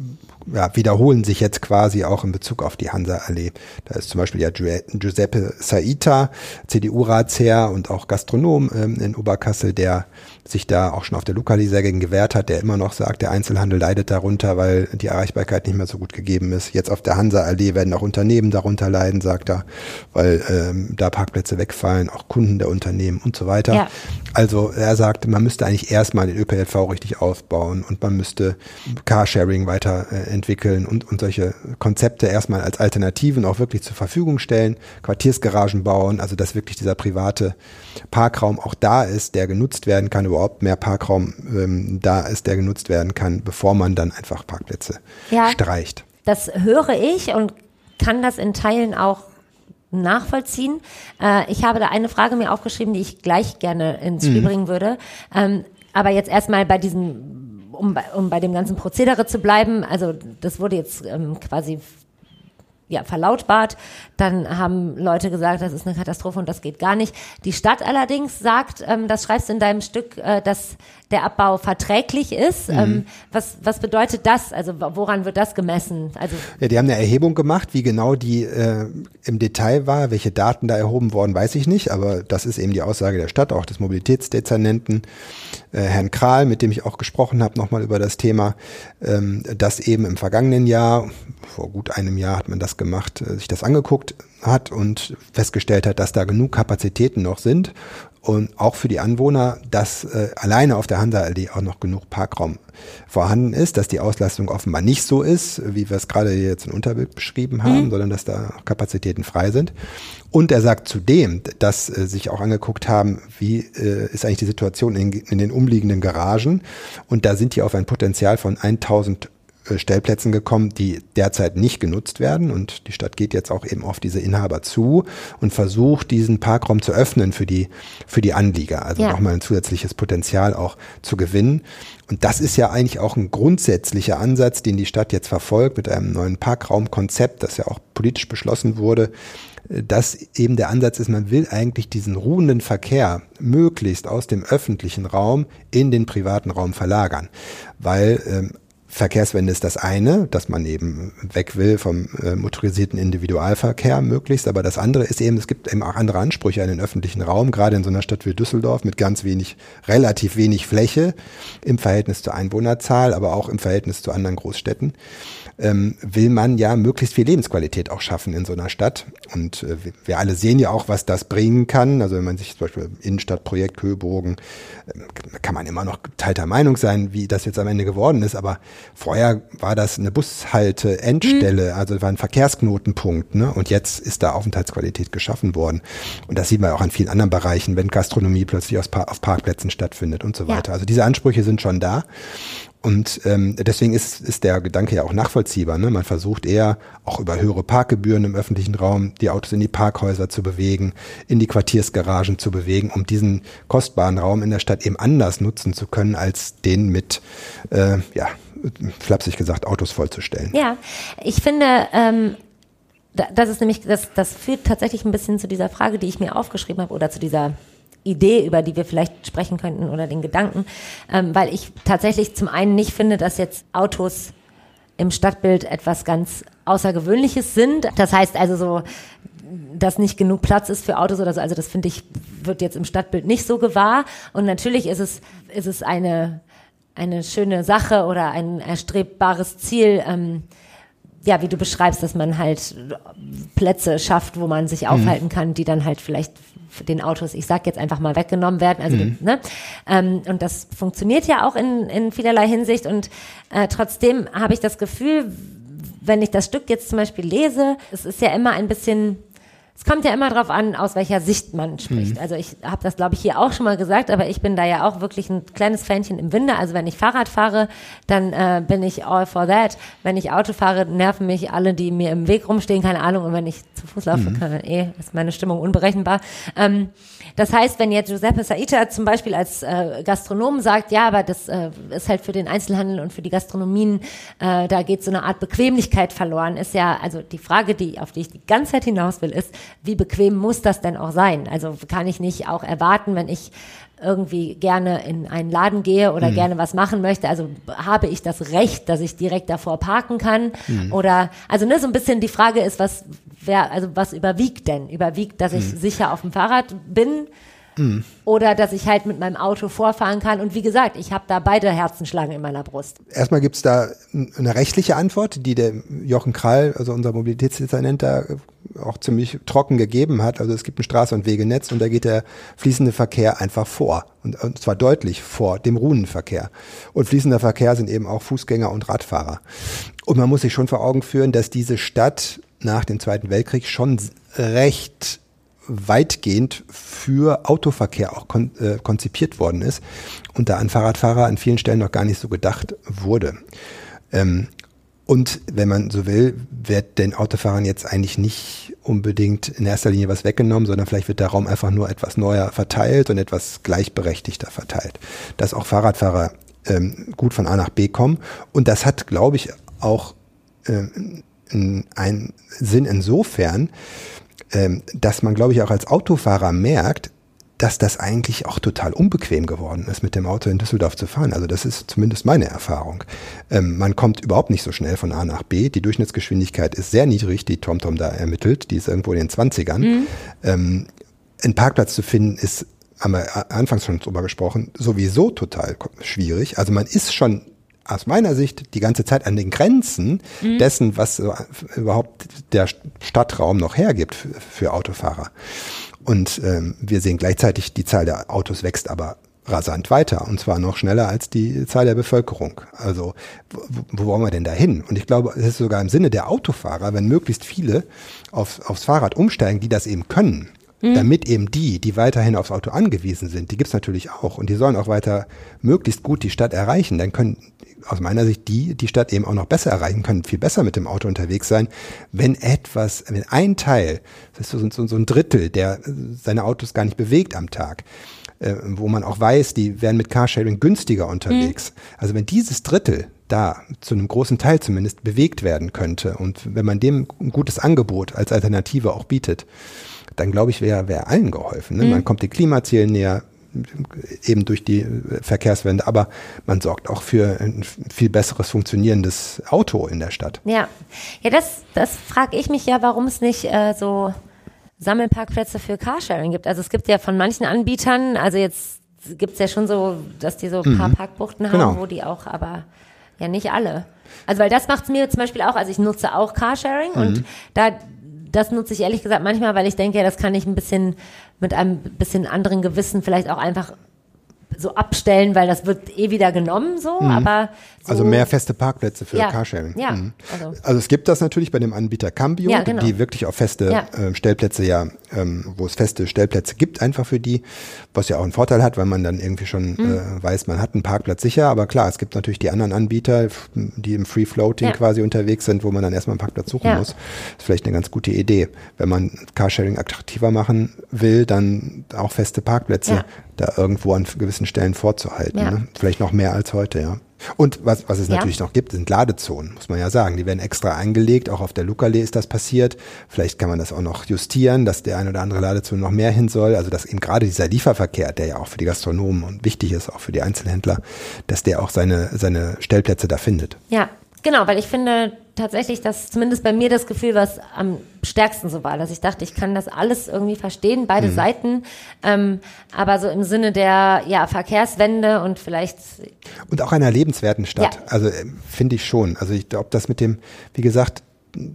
[SPEAKER 3] ja, wiederholen sich jetzt quasi auch in Bezug auf die Hanseallee. Da ist zum Beispiel ja Giuseppe Saita, C D U-Ratsherr und auch Gastronom ähm, in Oberkassel, der sich da auch schon auf der Lugallee sehr gegen gewehrt hat, der immer noch sagt, der Einzelhandel leidet darunter, weil die Erreichbarkeit nicht mehr so gut gegeben ist. Jetzt auf der Hanseallee werden auch Unternehmen darunter leiden, sagt er, weil ähm, da Parkplätze wegfallen, auch Kunden der Unternehmen und so weiter. Ja. Also er sagt, man müsste eigentlich erstmal den Ö P N V richtig ausbauen und man müsste Carsharing weiter äh, entwickeln und, und solche Konzepte erstmal als Alternativen auch wirklich zur Verfügung stellen, Quartiersgaragen bauen, also dass wirklich dieser private Parkraum auch da ist, der genutzt werden kann, überhaupt mehr Parkraum ähm, da ist, der genutzt werden kann, bevor man dann einfach Parkplätze ja, streicht.
[SPEAKER 2] Das höre ich und kann das in Teilen auch nachvollziehen. Äh, ich habe da eine Frage mir aufgeschrieben, die ich gleich gerne ins Spiel mhm. bringen würde. Ähm, aber jetzt erstmal bei diesem, um bei, um bei dem ganzen Prozedere zu bleiben, also das wurde jetzt ähm, quasi ja, verlautbart, dann haben Leute gesagt, das ist eine Katastrophe und das geht gar nicht. Die Stadt allerdings sagt, ähm, das schreibst du in deinem Stück, äh, dass der Abbau verträglich ist. Mhm. Ähm, was, was bedeutet das? Also woran wird das gemessen? Also
[SPEAKER 3] ja, die haben eine Erhebung gemacht, wie genau die äh, im Detail war, welche Daten da erhoben worden, weiß ich nicht, aber das ist eben die Aussage der Stadt, auch des Mobilitätsdezernenten äh, Herrn Kral, mit dem ich auch gesprochen habe, nochmal über das Thema, ähm, dass eben im vergangenen Jahr, vor gut einem Jahr hat man das gemacht, äh, sich das angeguckt hat und festgestellt hat, dass da genug Kapazitäten noch sind, und auch für die Anwohner, dass äh, alleine auf der Hansa-Allee auch noch genug Parkraum vorhanden ist, dass die Auslastung offenbar nicht so ist, wie wir es gerade jetzt in Unterbild beschrieben haben, mhm. sondern dass da Kapazitäten frei sind. Und er sagt zudem, dass äh, sich auch angeguckt haben, wie äh, ist eigentlich die Situation in, in den umliegenden Garagen, und da sind die auf ein Potenzial von tausend Stellplätzen gekommen, die derzeit nicht genutzt werden, und die Stadt geht jetzt auch eben auf diese Inhaber zu und versucht, diesen Parkraum zu öffnen für die für die Anlieger, also ja. nochmal ein zusätzliches Potenzial auch zu gewinnen. Und das ist ja eigentlich auch ein grundsätzlicher Ansatz, den die Stadt jetzt verfolgt mit einem neuen Parkraumkonzept, das ja auch politisch beschlossen wurde, dass eben der Ansatz ist, man will eigentlich diesen ruhenden Verkehr möglichst aus dem öffentlichen Raum in den privaten Raum verlagern, weil ähm, Verkehrswende ist das eine, dass man eben weg will vom äh, motorisierten Individualverkehr möglichst, aber das andere ist eben, es gibt eben auch andere Ansprüche an den öffentlichen Raum, gerade in so einer Stadt wie Düsseldorf mit ganz wenig, relativ wenig Fläche im Verhältnis zur Einwohnerzahl, aber auch im Verhältnis zu anderen Großstädten, ähm, will man ja möglichst viel Lebensqualität auch schaffen in so einer Stadt. Und äh, wir alle sehen ja auch, was das bringen kann. Also wenn man sich zum Beispiel Innenstadtprojekt Köbogen, äh, kann man immer noch geteilter Meinung sein, wie das jetzt am Ende geworden ist, aber vorher war das eine Bushalte-Endstelle, mhm. also war ein Verkehrsknotenpunkt, ne? Und jetzt ist da Aufenthaltsqualität geschaffen worden. Und das sieht man auch an vielen anderen Bereichen, wenn Gastronomie plötzlich aus pa- auf Parkplätzen stattfindet und so weiter. Ja. Also diese Ansprüche sind schon da. Und ähm, deswegen ist, ist der Gedanke ja auch nachvollziehbar. Ne? Man versucht eher auch über höhere Parkgebühren im öffentlichen Raum die Autos in die Parkhäuser zu bewegen, in die Quartiersgaragen zu bewegen, um diesen kostbaren Raum in der Stadt eben anders nutzen zu können, als den mit, äh, ja, flapsig gesagt, Autos vollzustellen.
[SPEAKER 2] Ja, ich finde, ähm, das ist nämlich, das, das führt tatsächlich ein bisschen zu dieser Frage, die ich mir aufgeschrieben habe, oder zu dieser Idee, über die wir vielleicht sprechen könnten, oder den Gedanken, ähm, weil ich tatsächlich zum einen nicht finde, dass jetzt Autos im Stadtbild etwas ganz Außergewöhnliches sind. Das heißt also so, dass nicht genug Platz ist für Autos oder so. Also das finde ich, wird jetzt im Stadtbild nicht so gewahr. Und natürlich ist es, ist es eine, eine schöne Sache oder ein erstrebbares Ziel, ähm, ja, wie du beschreibst, dass man halt Plätze schafft, wo man sich aufhalten kann, die dann halt vielleicht den Autos, ich sag jetzt einfach mal, weggenommen werden. Also, mhm. ne? Ähm, und das funktioniert ja auch in, in vielerlei Hinsicht. Und äh, trotzdem habe ich das Gefühl, wenn ich das Stück jetzt zum Beispiel lese, es ist ja immer ein bisschen, es kommt ja immer drauf an, aus welcher Sicht man spricht. Mhm. Also ich habe das, glaube ich, hier auch schon mal gesagt, aber ich bin da ja auch wirklich ein kleines Fähnchen im Winde. Also wenn ich Fahrrad fahre, dann äh, bin ich all for that. Wenn ich Auto fahre, nerven mich alle, die mir im Weg rumstehen, keine Ahnung. Und wenn ich zu Fuß laufe, mhm. kann, eh, ist meine Stimmung unberechenbar. Ähm, das heißt, wenn jetzt Giuseppe Saita zum Beispiel als äh, Gastronom sagt, ja, aber das äh, ist halt für den Einzelhandel und für die Gastronomien, äh, da geht so eine Art Bequemlichkeit verloren, ist ja, also die Frage, die auf die ich die ganze Zeit hinaus will, ist, wie bequem muss das denn auch sein? Also kann ich nicht auch erwarten, wenn ich irgendwie gerne in einen Laden gehe oder mhm. gerne was machen möchte, also habe ich das Recht, dass ich direkt davor parken kann? Mhm. Oder, also ne, so ein bisschen die Frage ist, was, wer, also was überwiegt denn? Überwiegt, dass ich mhm. sicher auf dem Fahrrad bin? Mhm. Oder dass ich halt mit meinem Auto vorfahren kann. Und wie gesagt, ich habe da beide Herzenschlagen in meiner Brust.
[SPEAKER 3] Erstmal gibt es da eine rechtliche Antwort, die der Jochen Krall, also unser Mobilitätsdezernent, da auch ziemlich trocken gegeben hat. Also es gibt ein Straßen- und Wegenetz und da geht der fließende Verkehr einfach vor. Und, und zwar deutlich vor dem ruhenden Verkehr. Und fließender Verkehr sind eben auch Fußgänger und Radfahrer. Und man muss sich schon vor Augen führen, dass diese Stadt nach dem Zweiten Weltkrieg schon recht weitgehend für Autoverkehr auch kon- äh, konzipiert worden ist und da an Fahrradfahrer an vielen Stellen noch gar nicht so gedacht wurde. Ähm, und wenn man so will, wird den Autofahrern jetzt eigentlich nicht unbedingt in erster Linie was weggenommen, sondern vielleicht wird der Raum einfach nur etwas neuer verteilt und etwas gleichberechtigter verteilt, dass auch Fahrradfahrer ähm, gut von A nach B kommen. Und das hat, glaube ich, auch ähm, einen Sinn insofern, dass man, glaube ich, auch als Autofahrer merkt, dass das eigentlich auch total unbequem geworden ist, mit dem Auto in Düsseldorf zu fahren. Also das ist zumindest meine Erfahrung. Ähm, man kommt überhaupt nicht so schnell von A nach B. Die Durchschnittsgeschwindigkeit ist sehr niedrig, die TomTom da ermittelt. Die ist irgendwo in den zwanzigern. Mhm. Ähm, einen Parkplatz zu finden ist, haben wir anfangs schon drüber gesprochen, sowieso total schwierig. Also man ist schon aus meiner Sicht die ganze Zeit an den Grenzen mhm. dessen, was so überhaupt der Stadtraum noch hergibt für, für Autofahrer. Und ähm, wir sehen gleichzeitig, die Zahl der Autos wächst aber rasant weiter und zwar noch schneller als die Zahl der Bevölkerung. Also wo, wo wollen wir denn da hin? Und ich glaube, es ist sogar im Sinne der Autofahrer, wenn möglichst viele auf, aufs Fahrrad umsteigen, die das eben können, mhm. damit eben die, die weiterhin aufs Auto angewiesen sind, die gibt's natürlich auch und die sollen auch weiter möglichst gut die Stadt erreichen. Dann können aus meiner Sicht die, die Stadt eben auch noch besser erreichen können, viel besser mit dem Auto unterwegs sein, wenn etwas, wenn ein Teil, das ist so, so ein Drittel, der seine Autos gar nicht bewegt am Tag, wo man auch weiß, die werden mit Carsharing günstiger unterwegs. Mhm. Also wenn dieses Drittel da zu einem großen Teil zumindest bewegt werden könnte und wenn man dem ein gutes Angebot als Alternative auch bietet, dann glaube ich, wäre wär allen geholfen. Ne? Mhm. Man kommt den Klimazielen näher, eben durch die Verkehrswende, aber man sorgt auch für ein viel besseres funktionierendes Auto in der Stadt.
[SPEAKER 2] Ja, ja, das, das frage ich mich ja, warum es nicht äh, so Sammelparkplätze für Carsharing gibt. Also es gibt ja von manchen Anbietern, also jetzt gibt es ja schon so, dass die so ein paar mhm. Parkbuchten haben, genau. wo die auch, aber ja nicht alle. Also weil das macht es mir zum Beispiel auch, also ich nutze auch Carsharing mhm. und da, das nutze ich ehrlich gesagt manchmal, weil ich denke, ja, das kann ich ein bisschen mit einem bisschen anderen Gewissen vielleicht auch einfach so abstellen, weil das wird eh wieder genommen so, mhm. aber so
[SPEAKER 3] also mehr feste Parkplätze für
[SPEAKER 2] ja,
[SPEAKER 3] Carsharing.
[SPEAKER 2] Ja,
[SPEAKER 3] mhm. also. also es gibt das natürlich bei dem Anbieter Cambio, ja, genau. die wirklich auf feste ja. äh, Stellplätze ja, ähm, wo es feste Stellplätze gibt, einfach für die, was ja auch einen Vorteil hat, weil man dann irgendwie schon mhm. äh, weiß, man hat einen Parkplatz sicher, aber klar, es gibt natürlich die anderen Anbieter, die im Free Floating ja. quasi unterwegs sind, wo man dann erstmal einen Parkplatz suchen ja. muss. Das ist vielleicht eine ganz gute Idee. Wenn man Carsharing attraktiver machen will, dann auch feste Parkplätze ja. da irgendwo an gewissen Stellen vorzuhalten. Ja. Ne? Vielleicht noch mehr als heute, ja. Und was, was es ja. natürlich noch gibt, sind Ladezonen, muss man ja sagen. Die werden extra eingelegt, auch auf der Lucalee ist das passiert. Vielleicht kann man das auch noch justieren, dass der eine oder andere Ladezone noch mehr hin soll. Also dass eben gerade dieser Lieferverkehr, der ja auch für die Gastronomen und wichtig ist, auch für die Einzelhändler, dass der auch seine, seine Stellplätze da findet.
[SPEAKER 2] Ja, genau, weil ich finde tatsächlich, dass zumindest bei mir das Gefühl, was am stärksten so war, dass ich dachte, ich kann das alles irgendwie verstehen, beide mhm. Seiten, ähm, aber so im Sinne der ja Verkehrswende und vielleicht
[SPEAKER 3] und auch einer lebenswerten Stadt. Ja. Also äh, finde ich schon. Also ich glaube, das mit dem, wie gesagt,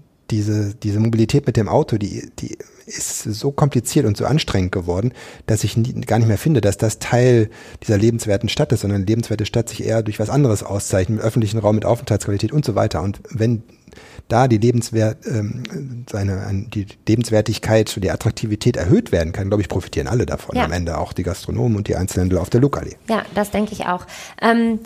[SPEAKER 3] diese diese Mobilität mit dem Auto, die die ist so kompliziert und so anstrengend geworden, dass ich nie, gar nicht mehr finde, dass das Teil dieser lebenswerten Stadt ist, sondern eine lebenswerte Stadt sich eher durch was anderes auszeichnet, mit öffentlichen Raum, mit Aufenthaltsqualität und so weiter. Und wenn da die Lebenswert, ähm, seine, die Lebenswertigkeit, die Attraktivität erhöht werden kann, glaube ich, profitieren alle davon. Ja. Am Ende auch die Gastronomen und die Einzelhändler auf der Lucalee.
[SPEAKER 2] Ja, das denke ich auch. Ähm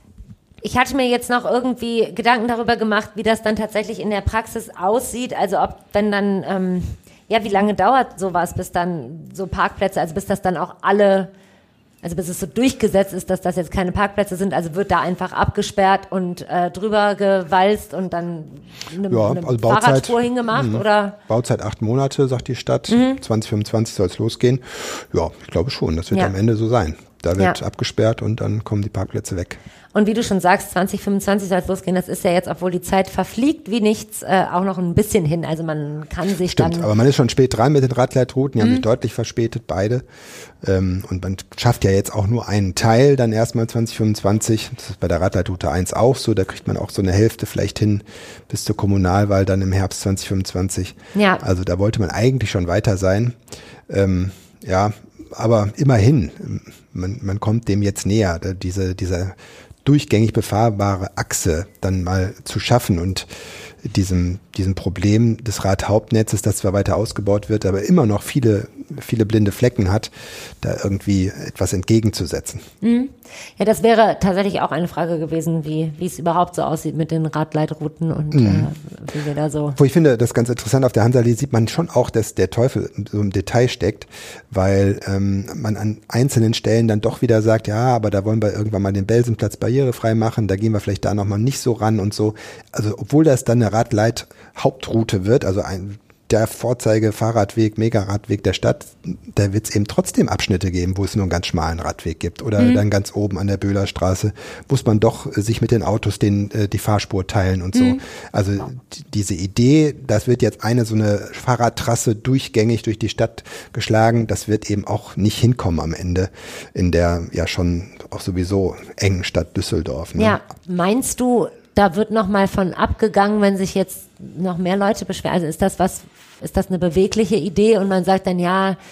[SPEAKER 2] Ich hatte mir jetzt noch irgendwie Gedanken darüber gemacht, wie das dann tatsächlich in der Praxis aussieht. Also ob, wenn dann, ähm, ja, wie lange dauert sowas, bis dann so Parkplätze, also bis das dann auch alle, also bis es so durchgesetzt ist, dass das jetzt keine Parkplätze sind, also wird da einfach abgesperrt und äh, drüber gewalzt und dann eine,
[SPEAKER 3] ja,
[SPEAKER 2] eine
[SPEAKER 3] also Bauzeit,
[SPEAKER 2] Fahrradspur hingemacht,
[SPEAKER 3] mh.
[SPEAKER 2] oder?
[SPEAKER 3] Bauzeit acht Monate, sagt die Stadt. Mhm. zwanzig fünfundzwanzig soll es losgehen. Ja, ich glaube schon, das wird ja. am Ende so sein. Da wird ja. abgesperrt und dann kommen die Parkplätze weg.
[SPEAKER 2] Und wie du schon sagst, zwanzig fünfundzwanzig soll es losgehen. Das ist ja jetzt, obwohl die Zeit verfliegt wie nichts, äh, auch noch ein bisschen hin. Also man kann sich
[SPEAKER 3] Stimmt,
[SPEAKER 2] dann...
[SPEAKER 3] aber man ist schon spät dran mit den Radleitrouten. Die mhm. haben sich deutlich verspätet, beide. Ähm, und man schafft ja jetzt auch nur einen Teil dann erstmal zwanzig fünfundzwanzig. Das ist bei der Radleitroute eins auch so. Da kriegt man auch so eine Hälfte vielleicht hin bis zur Kommunalwahl dann im Herbst zwanzig fünfundzwanzig. Ja. Also da wollte man eigentlich schon weiter sein. Ähm, ja, aber immerhin, man, man kommt dem jetzt näher, diese, diese durchgängig befahrbare Achse dann mal zu schaffen und diesem, diesem Problem des Radhauptnetzes, das zwar weiter ausgebaut wird, aber immer noch viele, viele blinde Flecken hat, da irgendwie etwas entgegenzusetzen.
[SPEAKER 2] Mhm. Ja, das wäre tatsächlich auch eine Frage gewesen, wie, wie es überhaupt so aussieht mit den Radleitrouten und mhm. äh, wie wir da so...
[SPEAKER 3] Wo ich finde, das ist ganz interessant, auf der Hansalee sieht man schon auch, dass der Teufel so im Detail steckt, weil ähm, man an einzelnen Stellen dann doch wieder sagt, ja, aber da wollen wir irgendwann mal den Belsenplatz barrierefrei machen, da gehen wir vielleicht da nochmal nicht so ran und so. Also obwohl das dann eine Radleit-Hauptroute wird, also ein der Vorzeige-Fahrradweg, Megaradweg der Stadt, da wird es eben trotzdem Abschnitte geben, wo es nur einen ganz schmalen Radweg gibt. Oder mhm. dann ganz oben an der Böhlerstraße muss man doch sich mit den Autos den, äh, die Fahrspur teilen und so. Mhm. Also die, diese Idee, das wird jetzt eine so eine Fahrradtrasse durchgängig durch die Stadt geschlagen, das wird eben auch nicht hinkommen am Ende in der ja schon auch sowieso engen Stadt Düsseldorf. Ne?
[SPEAKER 2] Ja, meinst du, da wird noch mal von abgegangen, wenn sich jetzt noch mehr Leute beschweren? Also ist das was, ist das eine bewegliche Idee und man sagt dann, ja,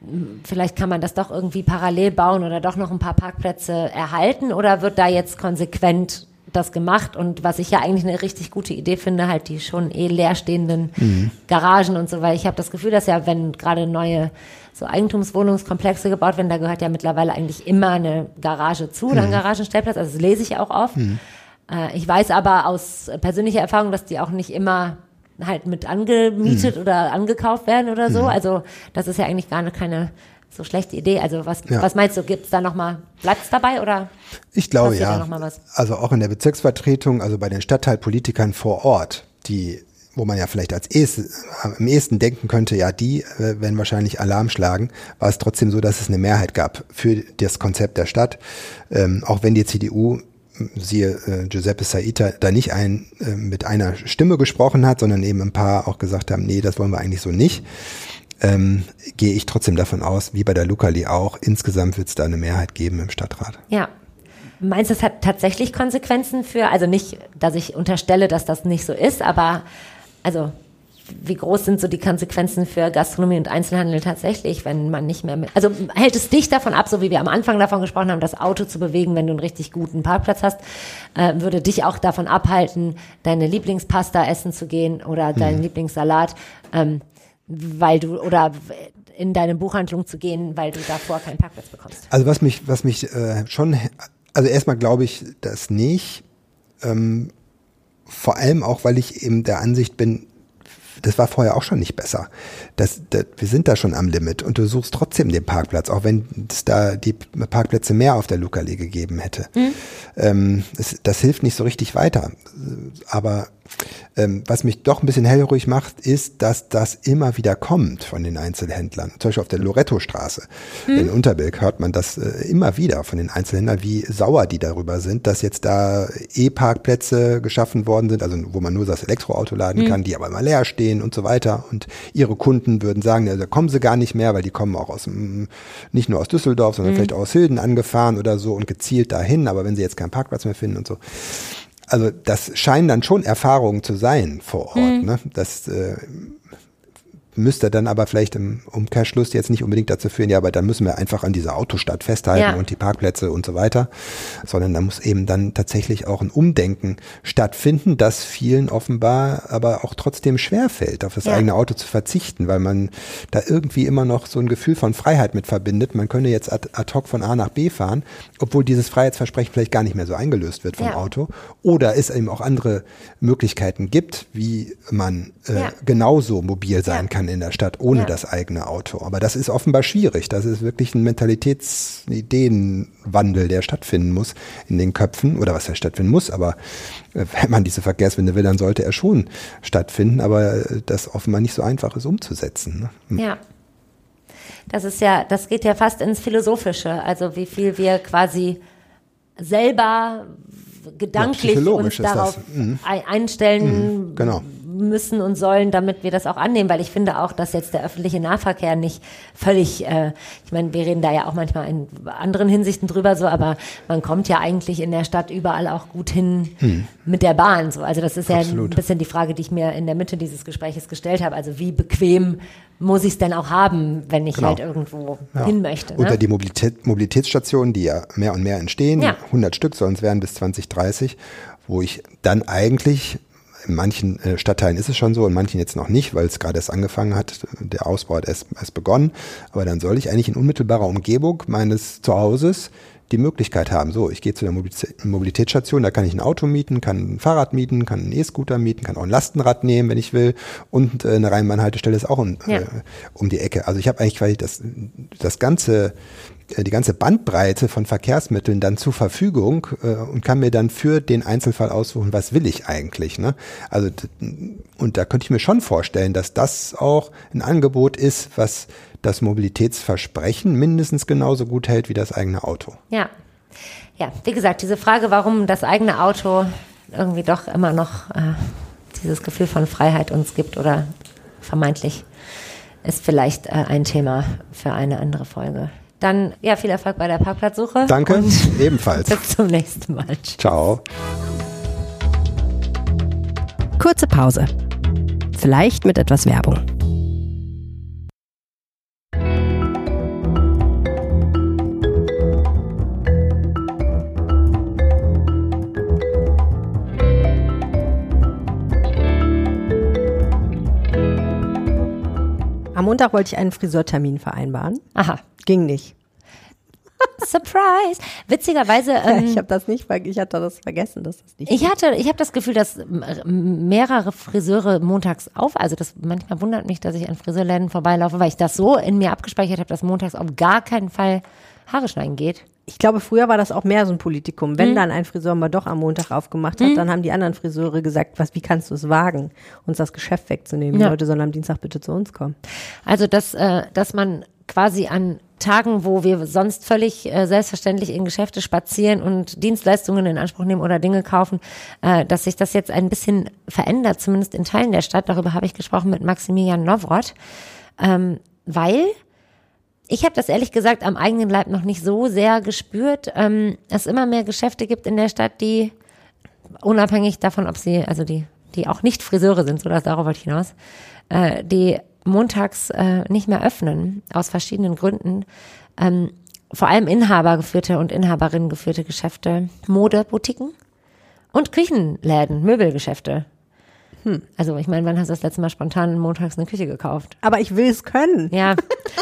[SPEAKER 2] vielleicht kann man das doch irgendwie parallel bauen oder doch noch ein paar Parkplätze erhalten, oder wird da jetzt konsequent das gemacht? Und was ich ja eigentlich eine richtig gute Idee finde, halt die schon eh leerstehenden mhm. Garagen und so, weil ich habe das Gefühl, dass ja, wenn gerade neue so Eigentumswohnungskomplexe gebaut werden, da gehört ja mittlerweile eigentlich immer eine Garage zu oder ein mhm. Garagenstellplatz, also das lese ich auch oft. Mhm. Äh, ich weiß aber aus persönlicher Erfahrung, dass die auch nicht immer halt mit angemietet mhm. oder angekauft werden oder so. Mhm. Also das ist ja eigentlich gar keine so schlechte Idee. Also was, ja. was meinst du, gibt's da nochmal, bleibt's dabei oder?
[SPEAKER 3] Ich glaube ja. Da noch mal was? Also auch in der Bezirksvertretung, also bei den Stadtteilpolitikern vor Ort, die, wo man ja vielleicht als erstes, am ehesten denken könnte, ja, die äh, werden wahrscheinlich Alarm schlagen, war es trotzdem so, dass es eine Mehrheit gab für das Konzept der Stadt. Ähm, auch wenn die C D U, siehe äh, Giuseppe Saita, da nicht ein, äh, mit einer Stimme gesprochen hat, sondern eben ein paar auch gesagt haben, nee, das wollen wir eigentlich so nicht, ähm, gehe ich trotzdem davon aus, wie bei der Lukali auch, insgesamt wird es da eine Mehrheit geben im Stadtrat.
[SPEAKER 2] Ja. Meinst du, es hat tatsächlich Konsequenzen für, also nicht, dass ich unterstelle, dass das nicht so ist, aber also wie groß sind so die Konsequenzen für Gastronomie und Einzelhandel tatsächlich, wenn man nicht mehr mit, also hält es dich davon ab, so wie wir am Anfang davon gesprochen haben, das Auto zu bewegen, wenn du einen richtig guten Parkplatz hast, äh, würde dich auch davon abhalten, deine Lieblingspasta essen zu gehen oder deinen hm. Lieblingssalat, ähm, weil du, oder in deine Buchhandlung zu gehen, weil du davor keinen Parkplatz bekommst?
[SPEAKER 3] Also was mich, was mich äh, schon, also erstmal glaube ich das nicht, ähm, vor allem auch, weil ich eben der Ansicht bin, das war vorher auch schon nicht besser. Das, das, wir sind da schon am Limit und du suchst trotzdem den Parkplatz, auch wenn es da die Parkplätze mehr auf der Lukali gegeben hätte. Mhm. Ähm, das, das hilft nicht so richtig weiter. Aber ähm, was mich doch ein bisschen hellhörig macht, ist, dass das immer wieder kommt von den Einzelhändlern. Zum Beispiel auf der Loretto-Straße. Mhm. In Unterbilk hört man das äh, immer wieder von den Einzelhändlern, wie sauer die darüber sind, dass jetzt da E-Parkplätze geschaffen worden sind, also wo man nur das Elektroauto laden mhm. kann, die aber immer leer stehen und so weiter. Und ihre Kunden würden sagen, ja, da kommen sie gar nicht mehr, weil die kommen auch aus dem, nicht nur aus Düsseldorf, sondern mhm. vielleicht auch aus Hilden angefahren oder so und gezielt dahin, aber wenn sie jetzt keinen Parkplatz mehr finden und so. Also das scheinen dann schon Erfahrungen zu sein vor Ort. Mhm. Ne? Das äh, müsste dann aber vielleicht im Umkehrschluss jetzt nicht unbedingt dazu führen, ja, aber dann müssen wir einfach an dieser Autostadt festhalten ja. und die Parkplätze und so weiter, sondern da muss eben dann tatsächlich auch ein Umdenken stattfinden, das vielen offenbar aber auch trotzdem schwerfällt, auf das ja. eigene Auto zu verzichten, weil man da irgendwie immer noch so ein Gefühl von Freiheit mit verbindet. Man könne jetzt ad, ad hoc von A nach B fahren, obwohl dieses Freiheitsversprechen vielleicht gar nicht mehr so eingelöst wird vom ja. Auto, oder es eben auch andere Möglichkeiten gibt, wie man äh, ja. genauso mobil sein ja. kann in der Stadt ohne ja. das eigene Auto. Aber das ist offenbar schwierig. Das ist wirklich ein Mentalitäts-Ideenwandel, der stattfinden muss in den Köpfen, oder was er stattfinden muss, aber äh, wenn man diese Verkehrswende will, dann sollte er schon stattfinden, aber äh, das offenbar nicht so einfach ist umzusetzen. Ne?
[SPEAKER 2] Ja. Das ist ja, das geht ja fast ins Philosophische, also wie viel wir quasi selber gedanklich ja, uns darauf mhm. einstellen mhm, genau. müssen und sollen, damit wir das auch annehmen, weil ich finde auch, dass jetzt der öffentliche Nahverkehr nicht völlig, äh, ich meine, wir reden da ja auch manchmal in anderen Hinsichten drüber so, aber man kommt ja eigentlich in der Stadt überall auch gut hin mhm. mit der Bahn. So. Also das ist ja Absolut. Ein bisschen die Frage, die ich mir in der Mitte dieses Gespräches gestellt habe. Also wie bequem muss ich es denn auch haben, wenn ich genau. halt irgendwo ja. hin möchte. Ne?
[SPEAKER 3] Oder die Mobilität, Mobilitätsstationen, die ja mehr und mehr entstehen, ja. hundert Stück sollen es werden bis zwanzig dreißig, wo ich dann eigentlich, in manchen äh, Stadtteilen ist es schon so, in manchen jetzt noch nicht, weil es gerade erst angefangen hat, der Ausbau hat erst, erst begonnen, aber dann soll ich eigentlich in unmittelbarer Umgebung meines Zuhauses die Möglichkeit haben, so, ich gehe zu der Mobilitätsstation, da kann ich ein Auto mieten, kann ein Fahrrad mieten, kann einen E-Scooter mieten, kann auch ein Lastenrad nehmen, wenn ich will, und äh, eine Rheinbahnhaltestelle ist auch um, ja. äh, um die Ecke. Also ich habe eigentlich quasi das, das ganze, äh, die ganze Bandbreite von Verkehrsmitteln dann zur Verfügung äh, und kann mir dann für den Einzelfall aussuchen, was will ich eigentlich, ne? Also, und da könnte ich mir schon vorstellen, dass das auch ein Angebot ist, was das Mobilitätsversprechen mindestens genauso gut hält wie das eigene Auto.
[SPEAKER 2] Ja, ja, wie gesagt, diese Frage, warum das eigene Auto irgendwie doch immer noch äh, dieses Gefühl von Freiheit uns gibt oder vermeintlich, ist vielleicht äh, ein Thema für eine andere Folge. Dann, ja, viel Erfolg bei der Parkplatzsuche.
[SPEAKER 3] Danke, und ebenfalls.
[SPEAKER 2] Bis zum nächsten Mal.
[SPEAKER 3] Ciao.
[SPEAKER 1] Kurze Pause. Vielleicht mit etwas Werbung. Montag wollte ich einen Friseurtermin vereinbaren.
[SPEAKER 2] Aha.
[SPEAKER 1] Ging nicht.
[SPEAKER 2] Surprise! Witzigerweise. Ähm,
[SPEAKER 1] ich habe das nicht, ich hatte das vergessen, dass das nicht.
[SPEAKER 2] Ich hatte, ich habe das Gefühl, dass mehrere Friseure montags auf, also das manchmal wundert mich, dass ich an Friseurläden vorbeilaufe, weil ich das so in mir abgespeichert habe, dass montags auf gar keinen Fall Haare schneiden geht.
[SPEAKER 1] Ich glaube, früher war das auch mehr so ein Politikum. Wenn mhm. dann ein Friseur mal doch am Montag aufgemacht hat, mhm. dann haben die anderen Friseure gesagt, was, wie kannst du es wagen, uns das Geschäft wegzunehmen? Die
[SPEAKER 2] Ja.
[SPEAKER 1] Leute sollen am Dienstag bitte zu uns kommen.
[SPEAKER 2] Also, dass, äh, dass man quasi an Tagen, wo wir sonst völlig äh, selbstverständlich in Geschäfte spazieren und Dienstleistungen in Anspruch nehmen oder Dinge kaufen, äh, dass sich das jetzt ein bisschen verändert, zumindest in Teilen der Stadt. Darüber habe ich gesprochen mit Maximilian Nowroth, ähm, weil ich habe das ehrlich gesagt am eigenen Leib noch nicht so sehr gespürt. Ähm, es immer mehr Geschäfte gibt in der Stadt, die unabhängig davon, ob sie, also die, die auch nicht Friseure sind, so dass darauf wollte ich hinaus, äh, die montags äh, nicht mehr öffnen, aus verschiedenen Gründen. Ähm, vor allem inhabergeführte und Inhaberinnen geführte Geschäfte, Modeboutiquen und Küchenläden, Möbelgeschäfte. Hm. Also ich meine, wann hast du das letzte Mal spontan montags eine Küche gekauft?
[SPEAKER 1] Aber ich will es können.
[SPEAKER 2] Ja.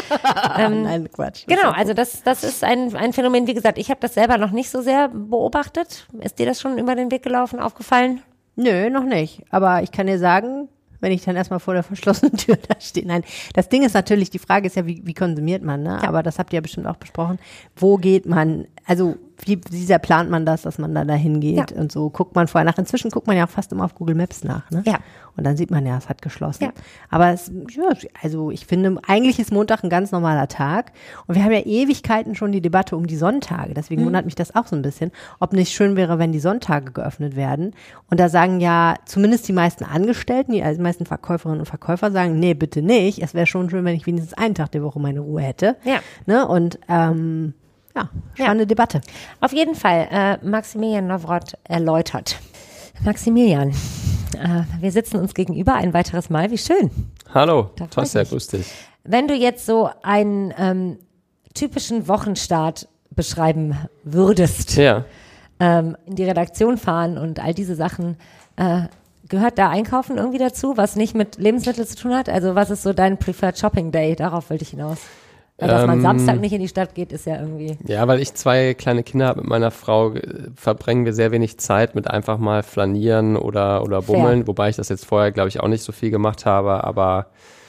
[SPEAKER 2] ähm,
[SPEAKER 1] Nein, Quatsch.
[SPEAKER 2] Genau, also das, das ist ein, ein Phänomen, wie gesagt, ich habe das selber noch nicht so sehr beobachtet. Ist dir das schon über den Weg gelaufen, aufgefallen?
[SPEAKER 1] Nö, noch nicht. Aber ich kann dir sagen, wenn ich dann erstmal vor der verschlossenen Tür da stehe. Nein, das Ding ist natürlich, die Frage ist ja, wie, wie konsumiert man, ne?
[SPEAKER 2] Ja.
[SPEAKER 1] Aber das habt ihr ja bestimmt auch besprochen. Wo geht man, also wie, wie sehr plant man das, dass man da dahin geht
[SPEAKER 2] Ja.
[SPEAKER 1] und so guckt man vorher nach. Inzwischen guckt man ja auch fast immer auf Google Maps nach, ne?
[SPEAKER 2] Ja.
[SPEAKER 1] Und dann sieht man ja, es hat geschlossen.
[SPEAKER 2] Ja.
[SPEAKER 1] Aber es, ja, also ich finde, eigentlich ist Montag ein ganz normaler Tag. Und wir haben ja Ewigkeiten schon die Debatte um die Sonntage. Deswegen
[SPEAKER 2] Mhm.
[SPEAKER 1] wundert mich das auch so ein bisschen, ob nicht schön wäre, wenn die Sonntage geöffnet werden. Und da sagen ja zumindest die meisten Angestellten, die, also die meisten Verkäuferinnen und Verkäufer sagen, nee, bitte nicht. Es wäre schon schön, wenn ich wenigstens einen Tag der Woche meine Ruhe hätte.
[SPEAKER 2] Ja.
[SPEAKER 1] Ne? Und ähm, ja, spannende
[SPEAKER 2] Ja.
[SPEAKER 1] Debatte.
[SPEAKER 2] Auf jeden Fall, äh, Maximilian Nowroth erläutert. Maximilian, äh, wir sitzen uns gegenüber ein weiteres Mal. Wie schön.
[SPEAKER 4] Hallo,
[SPEAKER 2] Da freu ich
[SPEAKER 4] Tosja,
[SPEAKER 2] mich.
[SPEAKER 4] grüß dich.
[SPEAKER 2] Wenn du jetzt so einen ähm, typischen Wochenstart beschreiben würdest,
[SPEAKER 4] Ja,
[SPEAKER 2] ähm, in die Redaktion fahren und all diese Sachen, äh, gehört da Einkaufen irgendwie dazu, was nicht mit Lebensmitteln zu tun hat? Also was ist so dein Preferred Shopping Day? Darauf wollte ich hinaus. Weil, dass man
[SPEAKER 4] Ähm,
[SPEAKER 2] Samstag nicht in die Stadt geht, ist ja irgendwie...
[SPEAKER 4] ja, weil ich zwei kleine Kinder habe mit meiner Frau, äh, verbringen wir sehr wenig Zeit mit einfach mal flanieren oder, oder bummeln,
[SPEAKER 2] Fair.
[SPEAKER 4] wobei ich das jetzt vorher, glaube ich, auch nicht so viel gemacht habe, aber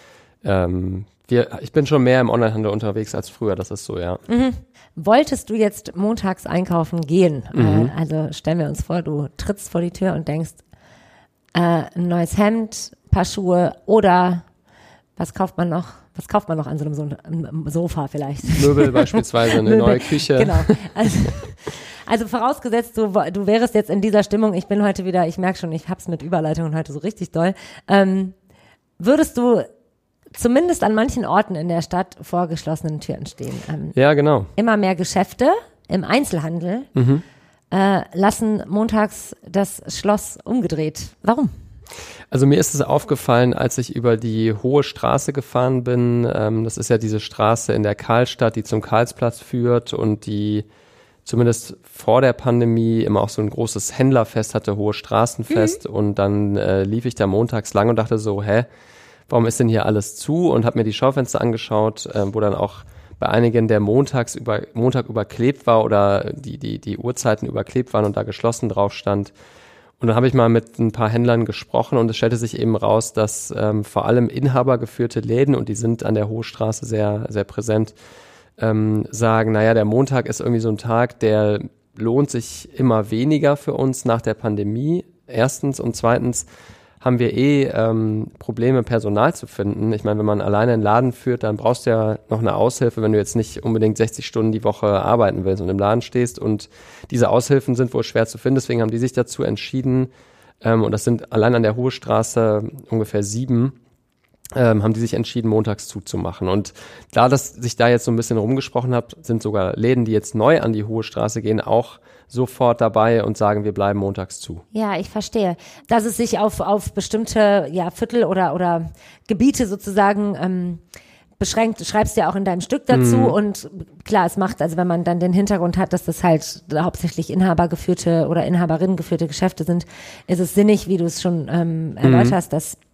[SPEAKER 4] ähm, wir, ich bin schon mehr im Onlinehandel unterwegs als früher, das ist so, ja.
[SPEAKER 2] Wolltest du jetzt montags einkaufen gehen?
[SPEAKER 4] Mhm.
[SPEAKER 2] Äh, also stellen wir uns vor, du trittst vor die Tür und denkst, äh, ein neues Hemd, paar Schuhe oder was kauft man noch? Was kauft man noch an so einem, so einem Sofa vielleicht?
[SPEAKER 4] Möbel beispielsweise, eine
[SPEAKER 2] Möbel.
[SPEAKER 4] neue Küche.
[SPEAKER 2] Genau. Also, also vorausgesetzt, du, du wärst jetzt in dieser Stimmung, ich bin heute wieder, ich merke schon, ich hab's mit Überleitungen heute so richtig doll, ähm, würdest du zumindest an manchen Orten in der Stadt vor geschlossenen Türen stehen? Ähm,
[SPEAKER 4] Ja, genau.
[SPEAKER 2] immer mehr Geschäfte im Einzelhandel
[SPEAKER 4] Mhm.
[SPEAKER 2] äh, lassen montags das Schloss umgedreht. Warum?
[SPEAKER 4] Also mir ist es aufgefallen, als ich über die Hohe Straße gefahren bin. Ähm, das ist ja diese Straße in der Karlstadt, die zum Karlsplatz führt und die zumindest vor der Pandemie immer auch so ein großes Händlerfest hatte, Hohe Straßenfest. Mhm. Und dann äh, lief ich da montags lang und dachte so, hä, warum ist denn hier alles zu? Und habe mir die Schaufenster angeschaut, äh, wo dann auch bei einigen der montags über, Montag überklebt war oder die, die, die Uhrzeiten überklebt waren und da geschlossen drauf stand. Und dann habe ich mal mit ein paar Händlern gesprochen und es stellte sich eben raus, dass ähm, vor allem inhabergeführte Läden, und die sind an der Hochstraße sehr, sehr präsent, ähm, sagen, naja, der Montag ist irgendwie so ein Tag, der lohnt sich immer weniger für uns nach der Pandemie. Erstens und zweitens haben wir eh ähm, Probleme, Personal zu finden. Ich meine, wenn man alleine einen Laden führt, dann brauchst du ja noch eine Aushilfe, wenn du jetzt nicht unbedingt sechzig Stunden die Woche arbeiten willst und im Laden stehst. Und diese Aushilfen sind wohl schwer zu finden. Deswegen haben die sich dazu entschieden, ähm, und das sind allein an der Hohe Straße ungefähr sieben, ähm, haben die sich entschieden, montags zuzumachen. Und da das sich da jetzt so ein bisschen rumgesprochen hat, sind sogar Läden, die jetzt neu an die Hohe Straße gehen, auch sofort dabei und sagen, wir bleiben montags zu.
[SPEAKER 2] Ja, ich verstehe. Dass es sich auf, auf bestimmte ja, Viertel oder, oder Gebiete sozusagen ähm, beschränkt, du schreibst ja auch in deinem Stück dazu
[SPEAKER 4] Mhm.
[SPEAKER 2] und klar, es macht, also wenn man dann den Hintergrund hat, dass das halt hauptsächlich inhabergeführte oder Inhaberinnen geführte Geschäfte sind, ist es sinnig, wie du es schon ähm, erläuterst, dass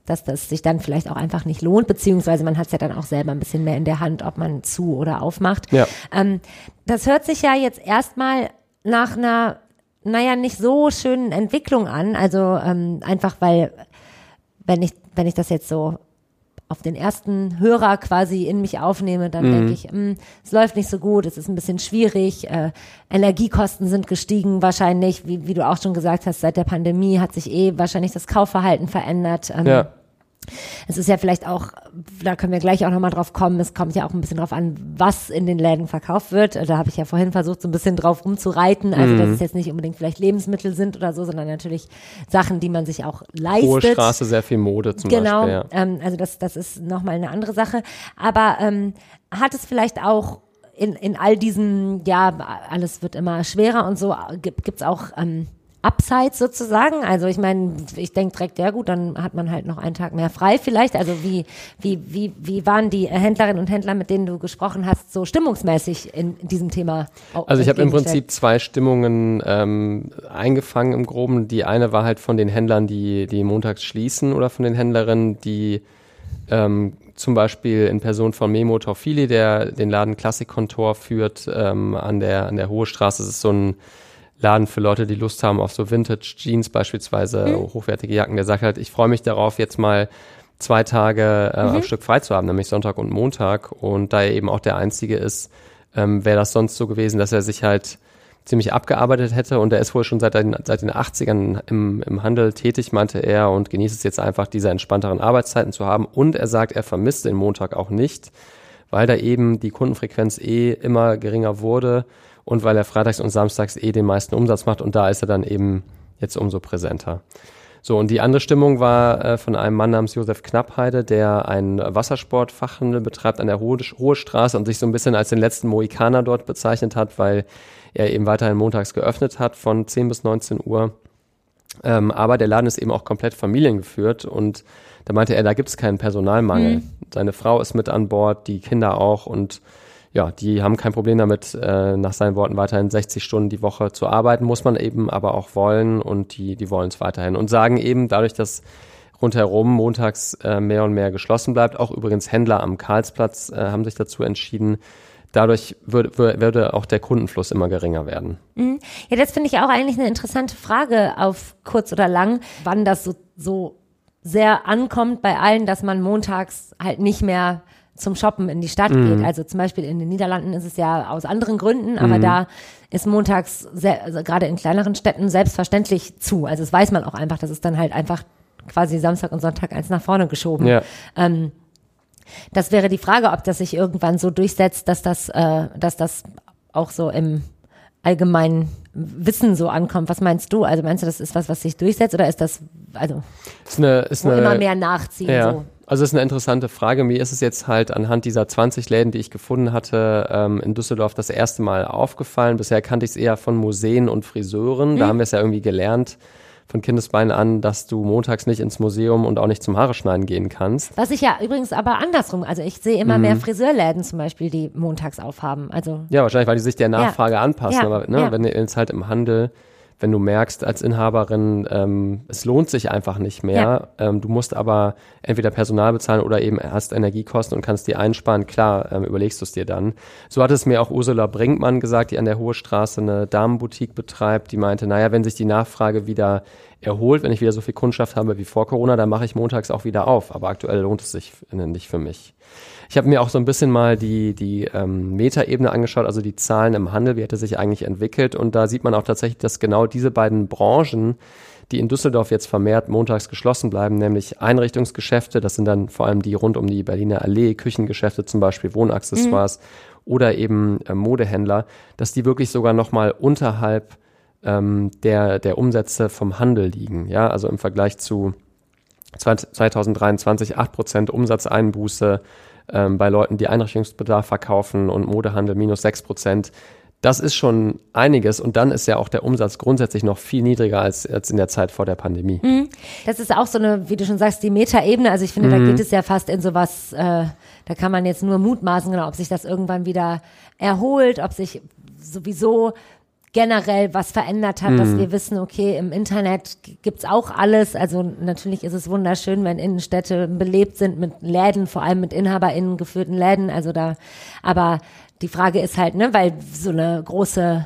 [SPEAKER 2] dass das sich dann vielleicht auch einfach nicht lohnt, beziehungsweise man hat es ja dann auch selber ein bisschen mehr in der Hand, ob man zu oder aufmacht.
[SPEAKER 4] Ja.
[SPEAKER 2] Ähm, das hört sich ja jetzt erstmal nach einer, naja, nicht so schönen Entwicklung an, also ähm, einfach weil, wenn ich, wenn ich das jetzt so auf den ersten Hörer quasi in mich aufnehme, dann mhm. denke ich, mh, es läuft nicht so gut, es ist ein bisschen schwierig, äh, Energiekosten sind gestiegen wahrscheinlich, wie, wie du auch schon gesagt hast, seit der Pandemie hat sich eh wahrscheinlich das Kaufverhalten verändert. Ähm,
[SPEAKER 4] ja.
[SPEAKER 2] Es ist ja vielleicht auch, da können wir gleich auch nochmal drauf kommen, es kommt ja auch ein bisschen drauf an, was in den Läden verkauft wird. Da habe ich ja vorhin versucht, so ein bisschen drauf rumzureiten. Also,
[SPEAKER 4] mhm.
[SPEAKER 2] dass es jetzt nicht unbedingt vielleicht Lebensmittel sind oder so, sondern natürlich Sachen, die man sich auch leistet.
[SPEAKER 4] Hohe Straße, sehr viel Mode zum
[SPEAKER 2] genau,
[SPEAKER 4] Beispiel.
[SPEAKER 2] Genau, ähm, also das, das ist nochmal eine andere Sache. Aber ähm, hat es vielleicht auch in, in all diesen, ja, alles wird immer schwerer und so, gibt es auch ähm, Upsides sozusagen, also ich meine, ich denke direkt, ja gut, dann hat man halt noch einen Tag mehr frei vielleicht, also wie wie wie wie waren die Händlerinnen und Händler, mit denen du gesprochen hast, so stimmungsmäßig in, in diesem Thema?
[SPEAKER 4] Also ich habe im Prinzip zwei Stimmungen ähm, eingefangen im Groben. Die eine war halt von den Händlern, die die montags schließen oder von den Händlerinnen, die ähm, zum Beispiel in Person von Memo Taufili, der den Laden Klassikkontor führt ähm, an der an der Hohe Straße. Das ist so ein Laden für Leute, die Lust haben auf so Vintage-Jeans beispielsweise, mhm. hochwertige Jacken. Der sagt halt, ich freue mich darauf, jetzt mal zwei Tage äh, mhm. am Stück frei zu haben, nämlich Sonntag und Montag. Und da er eben auch der Einzige ist, ähm, wäre das sonst so gewesen, dass er sich halt ziemlich abgearbeitet hätte. Und er ist wohl schon seit den, seit den achtzigern im, im Handel tätig, meinte er, und genießt es jetzt einfach, diese entspannteren Arbeitszeiten zu haben. Und er sagt, er vermisst den Montag auch nicht, weil da eben die Kundenfrequenz eh immer geringer wurde. Und weil er freitags und samstags eh den meisten Umsatz macht und da ist er dann eben jetzt umso präsenter. So, und die andere Stimmung war äh, von einem Mann namens Josef Knappheide, der einen Wassersportfachhandel betreibt an der Hohe, Hohe Straße und sich so ein bisschen als den letzten Mohikaner dort bezeichnet hat, weil er eben weiterhin montags geöffnet hat von zehn bis neunzehn Uhr. Ähm, aber der Laden ist eben auch komplett familiengeführt und da meinte er, da gibt es keinen Personalmangel. Mhm. Seine Frau ist mit an Bord, die Kinder auch und ja, die haben kein Problem damit, äh, nach seinen Worten weiterhin sechzig Stunden die Woche zu arbeiten, muss man eben aber auch wollen und die, die wollen es weiterhin und sagen eben, dadurch, dass rundherum montags äh, mehr und mehr geschlossen bleibt, auch übrigens Händler am Karlsplatz äh, haben sich dazu entschieden, dadurch würde, würde auch der Kundenfluss immer geringer werden.
[SPEAKER 2] Ja, das finde ich auch eigentlich eine interessante Frage auf kurz oder lang, wann das so, so sehr ankommt bei allen, dass man montags halt nicht mehr zum Shoppen in die Stadt mhm. geht. Also zum Beispiel in den Niederlanden ist es ja aus anderen Gründen, aber mhm. da ist montags, sehr, also gerade in kleineren Städten, selbstverständlich zu. Also das weiß man auch einfach, das ist dann halt einfach quasi Samstag und Sonntag eins nach vorne geschoben.
[SPEAKER 4] Ja.
[SPEAKER 2] Ähm, das wäre die Frage, ob das sich irgendwann so durchsetzt, dass das, äh, dass das auch so im allgemeinen Wissen so ankommt. Was meinst du? Also meinst du, das ist was, was sich durchsetzt oder ist das, also
[SPEAKER 4] ist eine, ist
[SPEAKER 2] wo
[SPEAKER 4] eine,
[SPEAKER 2] immer mehr nachziehen?
[SPEAKER 4] Ja.
[SPEAKER 2] So?
[SPEAKER 4] Also das ist eine interessante Frage. Mir ist es jetzt halt anhand dieser zwanzig Läden, die ich gefunden hatte, ähm, in Düsseldorf das erste Mal aufgefallen. Bisher kannte ich es eher von Museen und Friseuren. Mhm. Da haben wir es ja irgendwie gelernt von Kindesbeinen an, dass du montags nicht ins Museum und auch nicht zum Haare schneiden gehen kannst.
[SPEAKER 2] Was ich ja übrigens aber andersrum, also ich sehe immer mhm. mehr Friseurläden zum Beispiel, die montags aufhaben. Also
[SPEAKER 4] ja, wahrscheinlich, weil die sich der Nachfrage
[SPEAKER 2] ja.
[SPEAKER 4] anpassen.
[SPEAKER 2] Ja.
[SPEAKER 4] Aber ne,
[SPEAKER 2] ja.
[SPEAKER 4] wenn du jetzt halt im Handel, wenn du merkst als Inhaberin, ähm, es lohnt sich einfach nicht mehr, ja. ähm, du musst aber entweder Personal bezahlen oder eben hast Energiekosten und kannst die einsparen, klar, ähm, überlegst du es dir dann. So hat es mir auch Ursula Brinkmann gesagt, die an der Hohe Straße eine Damenboutique betreibt, die meinte, naja, wenn sich die Nachfrage wieder erholt, wenn ich wieder so viel Kundschaft habe wie vor Corona, dann mache ich montags auch wieder auf, aber aktuell lohnt es sich nicht für mich. Ich habe mir auch so ein bisschen mal die, die ähm, Metaebene angeschaut, also die Zahlen im Handel, wie hätte sich eigentlich entwickelt und da sieht man auch tatsächlich, dass genau diese beiden Branchen, die in Düsseldorf jetzt vermehrt montags geschlossen bleiben, nämlich Einrichtungsgeschäfte, das sind dann vor allem die rund um die Berliner Allee, Küchengeschäfte zum Beispiel, Wohnaccessoires mhm. oder eben äh, Modehändler, dass die wirklich sogar nochmal unterhalb ähm, der, der Umsätze vom Handel liegen, ja, also im Vergleich zu zwanzig dreiundzwanzig acht Prozent Umsatzeinbuße, Ähm, bei Leuten, die Einrichtungsbedarf verkaufen und Modehandel minus sechs Prozent. Das ist schon einiges und dann ist ja auch der Umsatz grundsätzlich noch viel niedriger als, als in der Zeit vor der Pandemie.
[SPEAKER 2] Mhm. Das ist auch so eine, wie du schon sagst, die Metaebene. Also ich finde, mhm. da geht es ja fast in sowas, äh, da kann man jetzt nur mutmaßen, genau, ob sich das irgendwann wieder erholt, ob sich sowieso generell was verändert hat,
[SPEAKER 4] Mhm.
[SPEAKER 2] dass wir wissen, okay, im Internet g- gibt's auch alles. Also natürlich ist es wunderschön, wenn Innenstädte belebt sind mit Läden, vor allem mit InhaberInnen geführten Läden. Also da, aber die Frage ist halt, ne, weil so eine große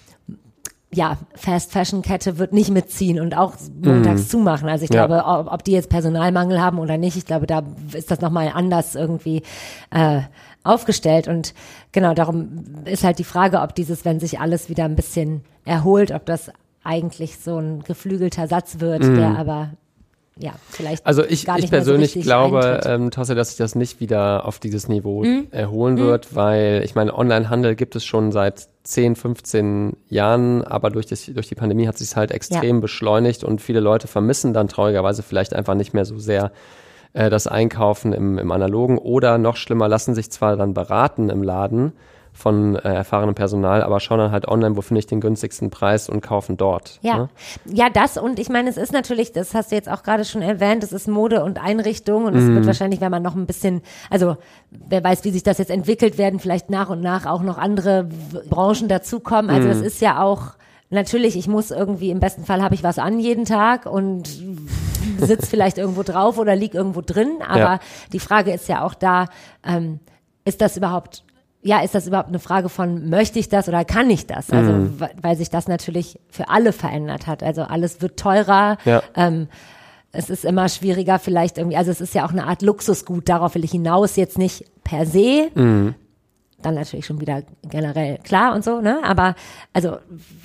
[SPEAKER 2] ja, Fast-Fashion-Kette wird nicht mitziehen und auch montags zumachen. Also ich
[SPEAKER 4] Ja.
[SPEAKER 2] glaube, ob, ob die jetzt Personalmangel haben oder nicht, ich glaube, da ist das nochmal anders irgendwie äh, aufgestellt. Und genau, darum ist halt die Frage, ob dieses, wenn sich alles wieder ein bisschen erholt, ob das eigentlich so ein geflügelter Satz wird, der aber ja, vielleicht
[SPEAKER 4] Also ich,
[SPEAKER 2] gar nicht
[SPEAKER 4] ich
[SPEAKER 2] mehr so
[SPEAKER 4] persönlich
[SPEAKER 2] richtig
[SPEAKER 4] glaube,
[SPEAKER 2] eintritt.
[SPEAKER 4] ähm, Tosse, dass sich das nicht wieder auf dieses Niveau erholen wird, weil ich meine, Onlinehandel gibt es schon seit zehn, fünfzehn Jahren, aber durch, das, durch die Pandemie hat sich es halt extrem
[SPEAKER 2] Ja.
[SPEAKER 4] beschleunigt und viele Leute vermissen dann traurigerweise vielleicht einfach nicht mehr so sehr äh, das Einkaufen im, im Analogen oder noch schlimmer, lassen sich zwar dann beraten im Laden von äh, erfahrenem Personal, aber schauen dann halt online, wo finde ich den günstigsten Preis und kaufen dort.
[SPEAKER 2] Ja,
[SPEAKER 4] Ne?
[SPEAKER 2] ja, das und ich meine, es ist natürlich, das hast du jetzt auch gerade schon erwähnt, es ist Mode und Einrichtung und es wird wahrscheinlich, wenn man noch ein bisschen, also wer weiß, wie sich das jetzt entwickelt, werden vielleicht nach und nach auch noch andere W- Branchen dazukommen. Also es ist ja auch natürlich, ich muss irgendwie, im besten Fall habe ich was an jeden Tag und sitze vielleicht irgendwo drauf oder lieg irgendwo drin, aber
[SPEAKER 4] Ja.
[SPEAKER 2] die Frage ist ja auch da, ähm, ist das überhaupt ja, ist das überhaupt eine Frage von, möchte ich das oder kann ich das? Also,
[SPEAKER 4] Mhm.
[SPEAKER 2] weil, weil sich das natürlich für alle verändert hat. Also alles wird teurer.
[SPEAKER 4] Ja.
[SPEAKER 2] Ähm, es ist immer schwieriger vielleicht irgendwie, also es ist ja auch eine Art Luxusgut, darauf will ich hinaus, jetzt nicht per se.
[SPEAKER 4] Mhm.
[SPEAKER 2] Dann natürlich schon wieder generell klar und so, ne? Aber also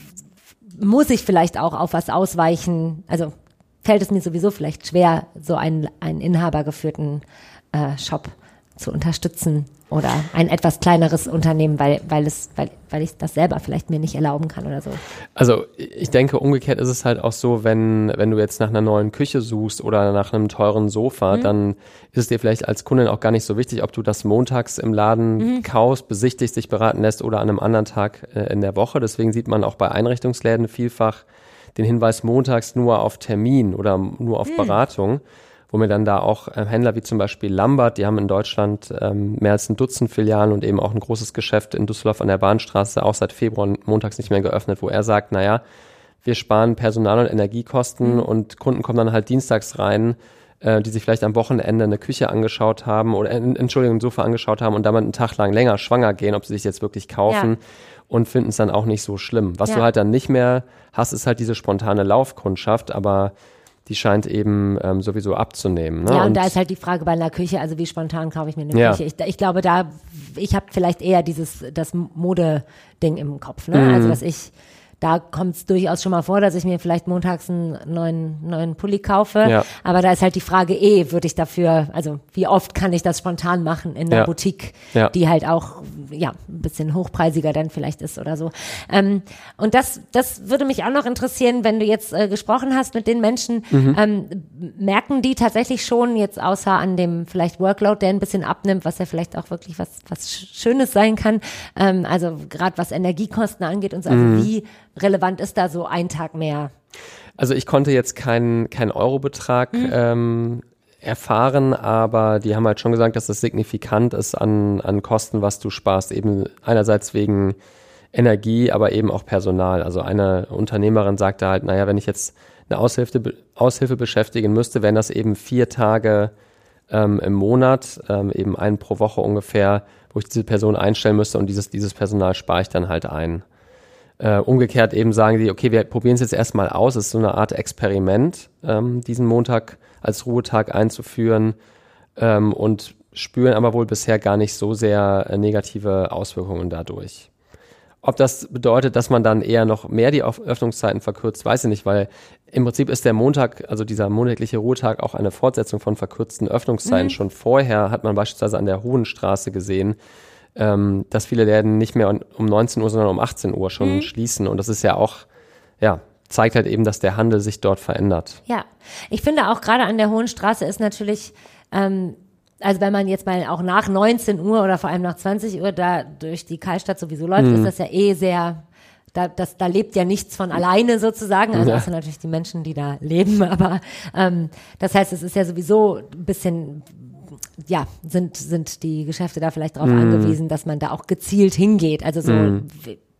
[SPEAKER 2] muss ich vielleicht auch auf was ausweichen, also fällt es mir sowieso vielleicht schwer, so einen, einen inhabergeführten äh, Shop zu unterstützen oder ein etwas kleineres Unternehmen, weil, weil es, weil, weil ich das selber vielleicht mir nicht erlauben kann oder so.
[SPEAKER 4] Also ich denke, umgekehrt ist es halt auch so, wenn, wenn du jetzt nach einer neuen Küche suchst oder nach einem teuren Sofa, dann ist es dir vielleicht als Kundin auch gar nicht so wichtig, ob du das montags im Laden kaufst, besichtigst, dich beraten lässt oder an einem anderen Tag äh, in der Woche. Deswegen sieht man auch bei Einrichtungsläden vielfach den Hinweis montags nur auf Termin oder nur auf Beratung, wo mir dann da auch äh, Händler wie zum Beispiel Lambert, die haben in Deutschland ähm, mehr als ein Dutzend Filialen und eben auch ein großes Geschäft in Düsseldorf an der Bahnstraße, auch seit Februar montags nicht mehr geöffnet, wo er sagt, naja, wir sparen Personal- und Energiekosten
[SPEAKER 2] Mhm.
[SPEAKER 4] und Kunden kommen dann halt dienstags rein, äh, die sich vielleicht am Wochenende eine Küche angeschaut haben oder, äh, Entschuldigung, ein Sofa angeschaut haben und damit einen Tag lang länger schwanger gehen, ob sie sich jetzt wirklich kaufen.
[SPEAKER 2] Ja.
[SPEAKER 4] Und finden es dann auch nicht so schlimm. Was
[SPEAKER 2] Ja.
[SPEAKER 4] du halt dann nicht mehr hast, ist halt diese spontane Laufkundschaft, aber die scheint eben ähm, sowieso abzunehmen. Ne?
[SPEAKER 2] Ja, und, da ist halt die Frage bei einer Küche, also wie spontan kaufe ich mir eine
[SPEAKER 4] Ja.
[SPEAKER 2] Küche. Ich, ich glaube, da, ich habe vielleicht eher dieses, das Mode-Ding im Kopf, ne?
[SPEAKER 4] Mhm.
[SPEAKER 2] Also, dass ich, da kommt es durchaus schon mal vor, dass ich mir vielleicht montags einen neuen, neuen Pulli kaufe.
[SPEAKER 4] Ja.
[SPEAKER 2] Aber da ist halt die Frage eh, würde ich dafür, also wie oft kann ich das spontan machen in der
[SPEAKER 4] Ja.
[SPEAKER 2] Boutique,
[SPEAKER 4] Ja.
[SPEAKER 2] die halt auch, ja, ein bisschen hochpreisiger dann vielleicht ist oder so. Ähm, und das, das würde mich auch noch interessieren, wenn du jetzt äh, gesprochen hast mit den Menschen,
[SPEAKER 4] Mhm.
[SPEAKER 2] ähm, merken die tatsächlich schon jetzt außer an dem vielleicht Workload, der ein bisschen abnimmt, was ja vielleicht auch wirklich was, was Schönes sein kann, ähm, also gerade was Energiekosten angeht und so, also
[SPEAKER 4] Mhm.
[SPEAKER 2] wie relevant ist da so ein Tag mehr?
[SPEAKER 4] Also ich konnte jetzt keinen keinen Eurobetrag ähm, erfahren, aber die haben halt schon gesagt, dass das signifikant ist an, an Kosten, was du sparst. Eben einerseits wegen Energie, aber eben auch Personal. Also eine Unternehmerin sagte halt, naja, wenn ich jetzt eine Aushilfe, Aushilfe beschäftigen müsste, wären das eben vier Tage ähm, im Monat, ähm, eben einen pro Woche ungefähr, wo ich diese Person einstellen müsste und dieses, dieses Personal spare ich dann halt ein. Äh, umgekehrt eben sagen die, okay, wir probieren es jetzt erstmal aus, es ist so eine Art Experiment, ähm, diesen Montag als Ruhetag einzuführen ähm, und spüren aber wohl bisher gar nicht so sehr äh, negative Auswirkungen dadurch. Ob das bedeutet, dass man dann eher noch mehr die Auf- Öffnungszeiten verkürzt, weiß ich nicht, weil im Prinzip ist der Montag, also dieser monatliche Ruhetag, auch eine Fortsetzung von verkürzten Öffnungszeiten.
[SPEAKER 2] Mhm.
[SPEAKER 4] Schon vorher hat man beispielsweise an der Hohenstraße gesehen, ähm, dass viele Läden nicht mehr um neunzehn Uhr, sondern um achtzehn Uhr schon
[SPEAKER 2] Mhm.
[SPEAKER 4] schließen. Und das ist ja auch, ja, zeigt halt eben, dass der Handel sich dort verändert.
[SPEAKER 2] Ja, ich finde auch gerade an der Hohen Straße ist natürlich, ähm, also wenn man jetzt mal auch nach neunzehn Uhr oder vor allem nach zwanzig Uhr da durch die Karlstadt sowieso läuft, ist das ja eh sehr, da, das, da lebt ja nichts von alleine sozusagen, also
[SPEAKER 4] Ja.
[SPEAKER 2] außer natürlich die Menschen, die da leben, aber ähm, das heißt, es ist ja sowieso ein bisschen, ja, sind, sind die Geschäfte da vielleicht darauf angewiesen, dass man da auch gezielt hingeht, also so, wie,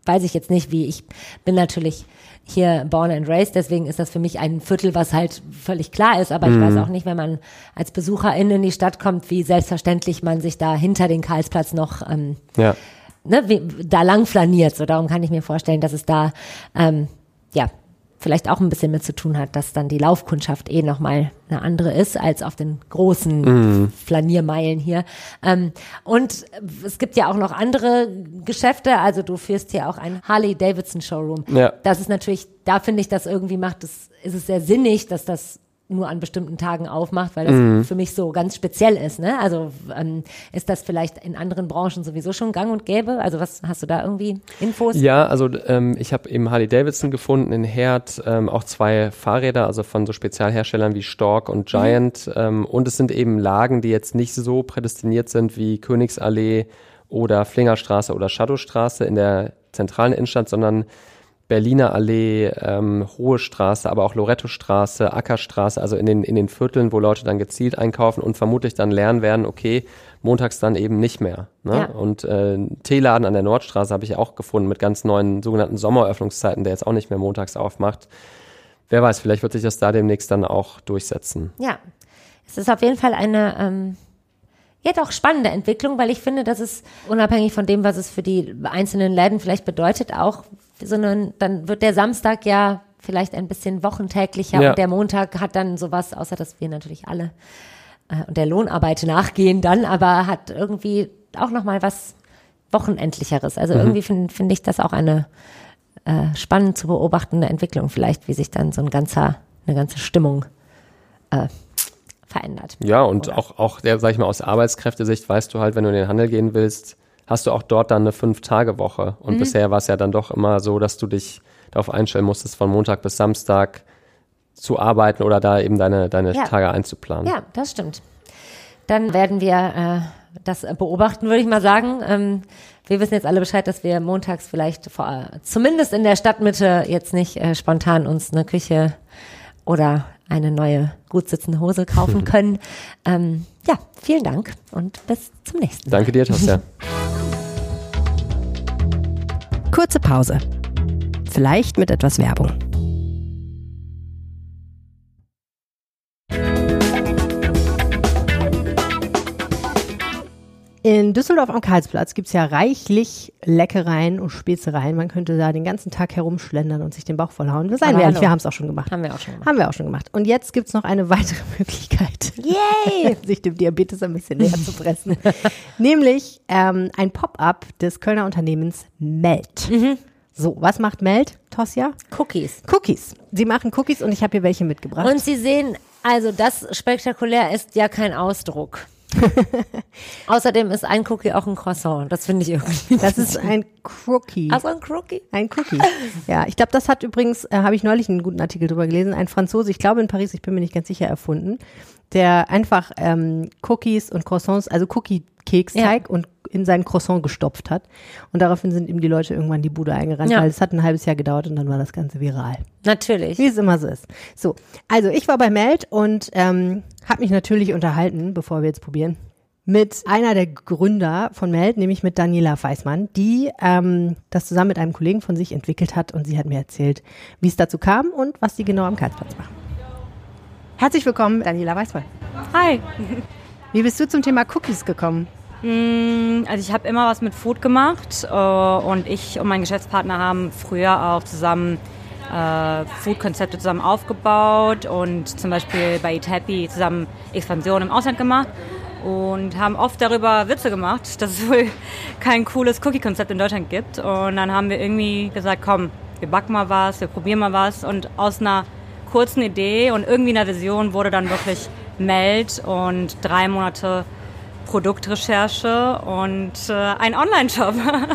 [SPEAKER 2] weiß ich jetzt nicht, wie. Ich bin natürlich hier born and raised, deswegen ist das für mich ein Viertel, was halt völlig klar ist, aber ich weiß auch nicht, wenn man als Besucherin in die Stadt kommt, wie selbstverständlich man sich da hinter den Karlsplatz noch ähm,
[SPEAKER 4] Ja.
[SPEAKER 2] ne, wie, da lang flaniert. So, darum kann ich mir vorstellen, dass es da ähm, ja vielleicht auch ein bisschen mit zu tun hat, dass dann die Laufkundschaft eh nochmal eine andere ist als auf den großen mhm. Flaniermeilen hier. Ähm, und es gibt ja auch noch andere Geschäfte, also du führst hier auch ein Harley-Davidson-Showroom.
[SPEAKER 4] Ja.
[SPEAKER 2] Das ist natürlich, da finde ich das irgendwie macht, das ist es sehr sinnig, dass das nur an bestimmten Tagen aufmacht, weil das mhm. für mich so ganz speziell ist, ne? Also ähm, ist das vielleicht in anderen Branchen sowieso schon gang und gäbe? Also was hast du da irgendwie Infos?
[SPEAKER 4] Ja, also ähm, ich habe eben Harley-Davidson gefunden in Herd, ähm, auch zwei Fahrräder, also von so Spezialherstellern wie Stork und Giant mhm. ähm, und es sind eben Lagen, die jetzt nicht so prädestiniert sind wie Königsallee oder Flingerstraße oder Shadowstraße in der zentralen Innenstadt, sondern Berliner Allee, ähm, Hohe Straße, aber auch Lorettostraße, Ackerstraße, also in den, in den Vierteln, wo Leute dann gezielt einkaufen und vermutlich dann lernen werden, okay, montags dann eben nicht mehr. Ne?
[SPEAKER 2] Ja.
[SPEAKER 4] Und äh, Teeladen an der Nordstraße habe ich auch gefunden mit ganz neuen sogenannten Sommeröffnungszeiten, der jetzt auch nicht mehr montags aufmacht. Wer weiß, vielleicht wird sich das da demnächst dann auch durchsetzen.
[SPEAKER 2] Ja, es ist auf jeden Fall eine ähm, ja doch spannende Entwicklung, weil ich finde, dass es unabhängig von dem, was es für die einzelnen Läden vielleicht bedeutet, auch sondern dann wird der Samstag ja vielleicht ein bisschen wochentäglicher
[SPEAKER 4] ja.
[SPEAKER 2] und der Montag hat dann sowas, außer dass wir natürlich alle äh, und der Lohnarbeit nachgehen dann, aber hat irgendwie auch nochmal was Wochenendlicheres. Also mhm. irgendwie finde find ich das auch eine äh, spannend zu beobachtende Entwicklung vielleicht, wie sich dann so ein ganzer, eine ganze Stimmung äh, verändert.
[SPEAKER 4] Ja, und
[SPEAKER 2] Oder? auch,
[SPEAKER 4] auch der, sag ich mal, aus Arbeitskräftesicht weißt du halt, wenn du in den Handel gehen willst, hast du auch dort dann eine Fünf-Tage-Woche. Und mhm. bisher war es ja dann doch immer so, dass du dich darauf einstellen musstest, von Montag bis Samstag zu arbeiten oder da eben deine, deine
[SPEAKER 2] ja.
[SPEAKER 4] Tage einzuplanen.
[SPEAKER 2] Ja, das stimmt. Dann werden wir äh, das beobachten, würde ich mal sagen. Ähm, wir wissen jetzt alle Bescheid, dass wir montags vielleicht vor, zumindest in der Stadtmitte jetzt nicht äh, spontan uns eine Küche oder eine neue gut sitzende Hose kaufen können. ähm, ja, vielen Dank und bis zum nächsten Mal.
[SPEAKER 4] Danke dir, Tosja.
[SPEAKER 1] Kurze Pause. Vielleicht mit etwas Werbung. In Düsseldorf am Karlsplatz gibt es ja reichlich Leckereien und Spezereien. Man könnte da den ganzen Tag herumschlendern und sich den Bauch vollhauen. Seien wir ehrlich, wir haben es auch schon gemacht.
[SPEAKER 2] Haben wir auch schon gemacht.
[SPEAKER 1] Haben wir auch schon gemacht. Und jetzt gibt es noch eine weitere Möglichkeit,
[SPEAKER 2] Yay!
[SPEAKER 1] sich dem Diabetes ein bisschen näher zu pressen. Nämlich ähm, ein Pop-up des Kölner Unternehmens Melt. Mhm. So, was macht Melt, Tosja?
[SPEAKER 2] Cookies.
[SPEAKER 1] Cookies. Sie machen Cookies und ich habe hier welche mitgebracht.
[SPEAKER 2] Und Sie sehen, also das spektakulär ist ja kein Ausdruck. Außerdem ist ein Cookie auch ein Croissant. Das finde ich irgendwie.
[SPEAKER 1] Das ist ein Cookie.
[SPEAKER 2] Also ein Cookie?
[SPEAKER 1] Ein Cookie. Ja, ich glaube, das hat übrigens, äh, habe ich neulich einen guten Artikel drüber gelesen, ein Franzose, ich glaube in Paris, ich bin mir nicht ganz sicher, erfunden, der einfach ähm, Cookies und Croissants, also Cookie-Keksteig ja. und in seinen Croissant gestopft hat. Und daraufhin sind ihm die Leute irgendwann die Bude eingerannt, ja. weil es hat ein halbes Jahr gedauert und dann war das Ganze viral.
[SPEAKER 2] Natürlich.
[SPEAKER 1] Wie es immer so ist. So, also ich war bei Melt und ähm, habe mich natürlich unterhalten, bevor wir jetzt probieren, mit einer der Gründer von Melt, nämlich mit Daniela Weismann, die ähm, das zusammen mit einem Kollegen von sich entwickelt hat und sie hat mir erzählt, wie es dazu kam und was sie genau am Karlsplatz machen. Herzlich willkommen, Daniela Weismann.
[SPEAKER 5] Hi.
[SPEAKER 1] Wie bist du zum Thema Cookies gekommen?
[SPEAKER 5] Also ich habe immer was mit Food gemacht und ich und mein Geschäftspartner haben früher auch zusammen äh, Food-Konzepte zusammen aufgebaut und zum Beispiel bei Eat Happy zusammen Expansion im Ausland gemacht und haben oft darüber Witze gemacht, dass es wohl kein cooles Cookie-Konzept in Deutschland gibt. Und dann haben wir irgendwie gesagt, komm, wir backen mal was, wir probieren mal was und aus einer kurzen Idee und irgendwie einer Vision wurde dann wirklich Melt und drei Monate Produktrecherche und äh, ein Online-Shop.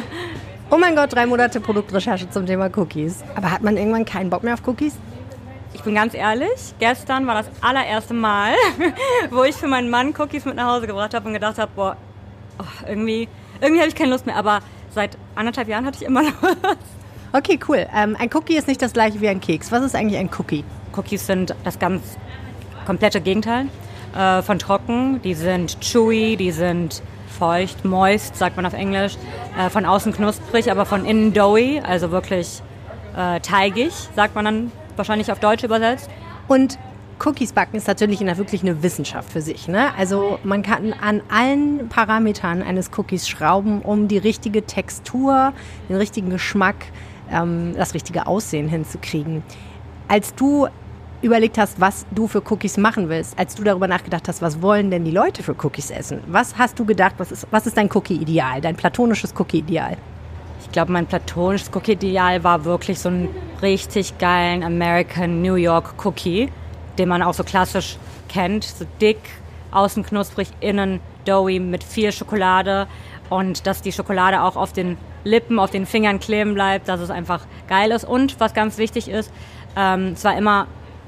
[SPEAKER 1] Oh mein Gott, drei Monate Produktrecherche zum Thema Cookies. Aber hat man irgendwann keinen Bock mehr auf Cookies?
[SPEAKER 5] Ich bin ganz ehrlich, gestern war das allererste Mal, wo ich für meinen Mann Cookies mit nach Hause gebracht habe und gedacht habe, boah, oh, irgendwie, irgendwie habe ich keine Lust mehr. Aber seit anderthalb Jahren hatte ich immer Lust.
[SPEAKER 1] Okay, cool. Ähm, ein Cookie ist nicht das gleiche wie ein Keks. Was ist eigentlich ein Cookie?
[SPEAKER 5] Cookies sind das ganz komplette Gegenteil äh, von trocken. Die sind chewy, die sind feucht, moist, sagt man auf Englisch, äh, von außen knusprig, aber von innen doughy, also wirklich äh, teigig, sagt man dann wahrscheinlich auf Deutsch übersetzt.
[SPEAKER 1] Und Cookies backen ist natürlich eine, wirklich eine Wissenschaft für sich. Ne? Also man kann an allen Parametern eines Cookies schrauben, um die richtige Textur, den richtigen Geschmack, ähm, das richtige Aussehen hinzukriegen. Als du überlegt hast, was du für Cookies machen willst, als du darüber nachgedacht hast, was wollen denn die Leute für Cookies essen, was hast du gedacht, was ist, was ist dein Cookie-Ideal, dein platonisches Cookie-Ideal?
[SPEAKER 5] Ich glaube, mein platonisches Cookie-Ideal war wirklich so einen richtig geilen American New York Cookie, den man auch so klassisch kennt, so dick, außen knusprig, innen doughy mit viel Schokolade und dass die Schokolade auch auf den Lippen, auf den Fingern kleben bleibt, dass es einfach geil ist. Und was ganz wichtig ist, ähm, es war immer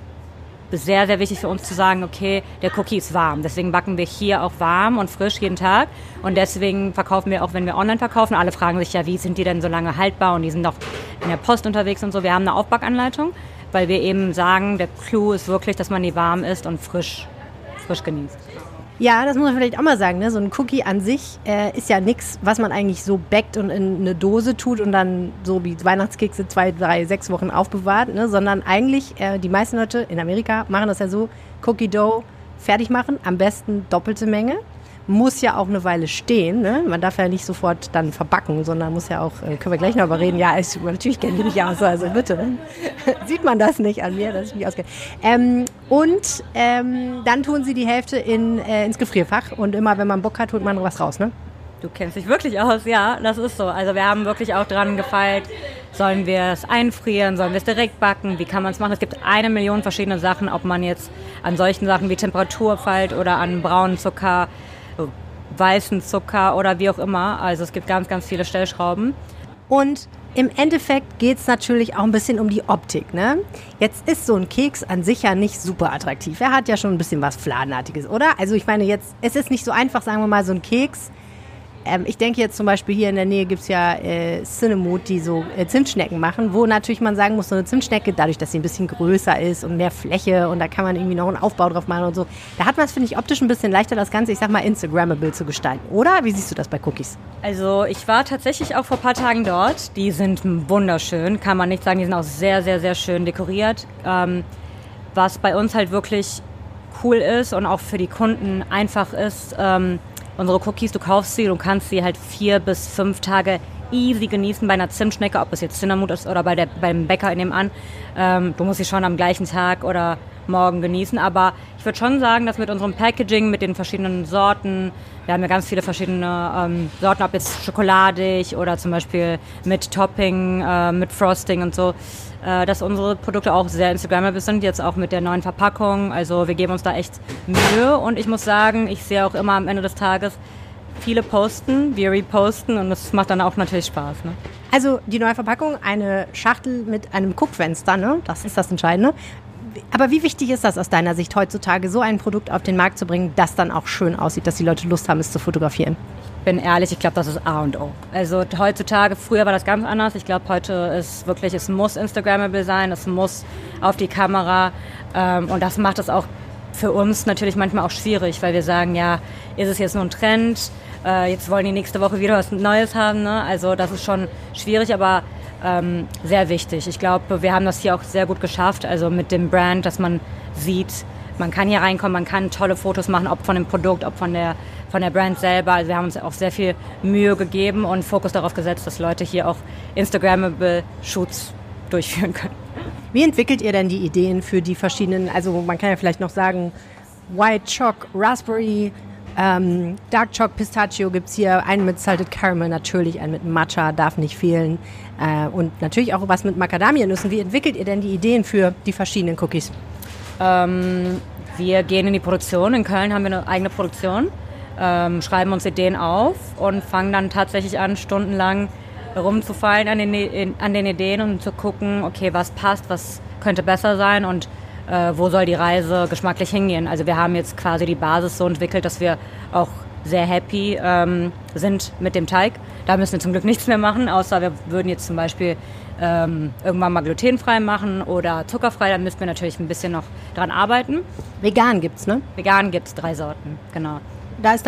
[SPEAKER 5] sehr, sehr wichtig für uns zu sagen, okay, der Cookie ist warm. Deswegen backen wir hier auch warm und frisch jeden Tag. Und deswegen verkaufen wir auch, wenn wir online verkaufen. Alle fragen sich ja, wie sind die denn so lange haltbar? Und die sind doch in der Post unterwegs und so. Wir haben eine Aufbackanleitung, weil wir eben sagen, der Clou ist wirklich, dass man die warm isst und frisch, frisch genießt.
[SPEAKER 1] Ja, das muss man vielleicht auch mal sagen. Ne? So ein Cookie an sich äh, ist ja nichts, was man eigentlich so backt und in eine Dose tut und dann so wie Weihnachtskekse zwei, drei, sechs Wochen aufbewahrt, ne? Sondern eigentlich, äh, die meisten Leute in Amerika machen das ja so, Cookie Dough fertig machen, am besten doppelte Menge. Muss ja auch eine Weile stehen, ne? Man darf ja nicht sofort dann verbacken, sondern muss ja auch, äh, können wir gleich noch darüber reden, ja, ich, natürlich kenne ich mich aus, also bitte. Sieht man das nicht an mir, dass ich mich auskenne. Ähm, und ähm, dann tun sie die Hälfte in, äh, ins Gefrierfach und immer, wenn man Bock hat, holt man was raus, ne?
[SPEAKER 5] Du kennst dich wirklich aus, ja, das ist so. Also wir haben wirklich auch dran gefeilt, sollen wir es einfrieren, sollen wir es direkt backen, wie kann man es machen? Es gibt eine Million verschiedene Sachen, ob man jetzt an solchen Sachen wie Temperatur feilt oder an braunen Zucker, weißen Zucker oder wie auch immer. Also es gibt ganz, ganz viele Stellschrauben.
[SPEAKER 1] Und im Endeffekt geht es natürlich auch ein bisschen um die Optik. Ne? Jetzt ist so ein Keks an sich ja nicht super attraktiv. Er hat ja schon ein bisschen was Fladenartiges, oder? Also ich meine jetzt, es ist nicht so einfach, sagen wir mal, so ein Keks. Ähm, ich denke jetzt zum Beispiel hier in der Nähe gibt es ja äh, Cinnamon, die so äh, Zimtschnecken machen, wo natürlich man sagen muss, so eine Zimtschnecke, dadurch, dass sie ein bisschen größer ist und mehr Fläche und da kann man irgendwie noch einen Aufbau drauf machen und so, da hat man es, finde ich, optisch ein bisschen leichter, das Ganze, ich sag mal, Instagrammable zu gestalten, oder? Wie siehst du das bei Cookies?
[SPEAKER 5] Also ich war tatsächlich auch vor ein paar Tagen dort. Die sind wunderschön, kann man nicht sagen, die sind auch sehr, sehr, sehr schön dekoriert. Ähm, was bei uns halt wirklich cool ist und auch für die Kunden einfach ist, ähm, unsere Cookies, du kaufst sie, du kannst sie halt vier bis fünf Tage easy genießen bei einer Zimtschnecke, ob es jetzt Cinnamon ist oder bei der, beim Bäcker in dem an. Ähm, du musst sie schon am gleichen Tag oder morgen genießen, aber ich würde schon sagen, dass mit unserem Packaging, mit den verschiedenen Sorten, wir haben ja ganz viele verschiedene ähm, Sorten, ob jetzt schokoladig oder zum Beispiel mit Topping, äh, mit Frosting und so, äh, dass unsere Produkte auch sehr Instagrammable sind, jetzt auch mit der neuen Verpackung. Also wir geben uns da echt Mühe und ich muss sagen, ich sehe auch immer am Ende des Tages, viele posten, wir reposten und das macht dann auch natürlich Spaß. Ne?
[SPEAKER 1] Also die neue Verpackung, eine Schachtel mit einem Guckfenster, ne? Das ist das Entscheidende. Aber wie wichtig ist das aus deiner Sicht heutzutage, so ein Produkt auf den Markt zu bringen, das dann auch schön aussieht, dass die Leute Lust haben, es zu fotografieren?
[SPEAKER 5] Ich bin ehrlich, ich glaube, das ist A und O. Also heutzutage, früher war das ganz anders. Ich glaube, heute ist wirklich, es muss Instagrammable sein, es muss auf die Kamera ähm, und das macht es auch für uns natürlich manchmal auch schwierig, weil wir sagen, ja, ist es jetzt nur ein Trend, äh, jetzt wollen die nächste Woche wieder was Neues haben, ne? Also das ist schon schwierig, aber ähm, sehr wichtig. Ich glaube, wir haben das hier auch sehr gut geschafft, also mit dem Brand, dass man sieht, man kann hier reinkommen, man kann tolle Fotos machen, ob von dem Produkt, ob von der, von der Brand selber. Also wir haben uns auch sehr viel Mühe gegeben und Fokus darauf gesetzt, dass Leute hier auch Instagrammable Shoots durchführen können.
[SPEAKER 1] Wie entwickelt ihr denn die Ideen für die verschiedenen, also man kann ja vielleicht noch sagen, White Choc, Raspberry, ähm, Dark Choc, Pistachio gibt es hier, einen mit Salted Caramel natürlich, einen mit Matcha, darf nicht fehlen äh, und natürlich auch was mit Macadamianüssen. Wie entwickelt ihr denn die Ideen für die verschiedenen Cookies?
[SPEAKER 5] Ähm, wir gehen in die Produktion, in Köln haben wir eine eigene Produktion, ähm, schreiben uns Ideen auf und fangen dann tatsächlich an, stundenlang rumzufallen an den, an den Ideen und zu gucken, okay, was passt, was könnte besser sein und äh, wo soll die Reise geschmacklich hingehen. Also wir haben jetzt quasi die Basis so entwickelt, dass wir auch sehr happy ähm, sind mit dem Teig. Da müssen wir zum Glück nichts mehr machen, außer wir würden jetzt zum Beispiel ähm, irgendwann mal glutenfrei machen oder zuckerfrei, dann müssten wir natürlich ein bisschen noch dran arbeiten.
[SPEAKER 1] Vegan gibt's, ne?
[SPEAKER 5] Vegan gibt's drei Sorten, genau.
[SPEAKER 1] Da ist dann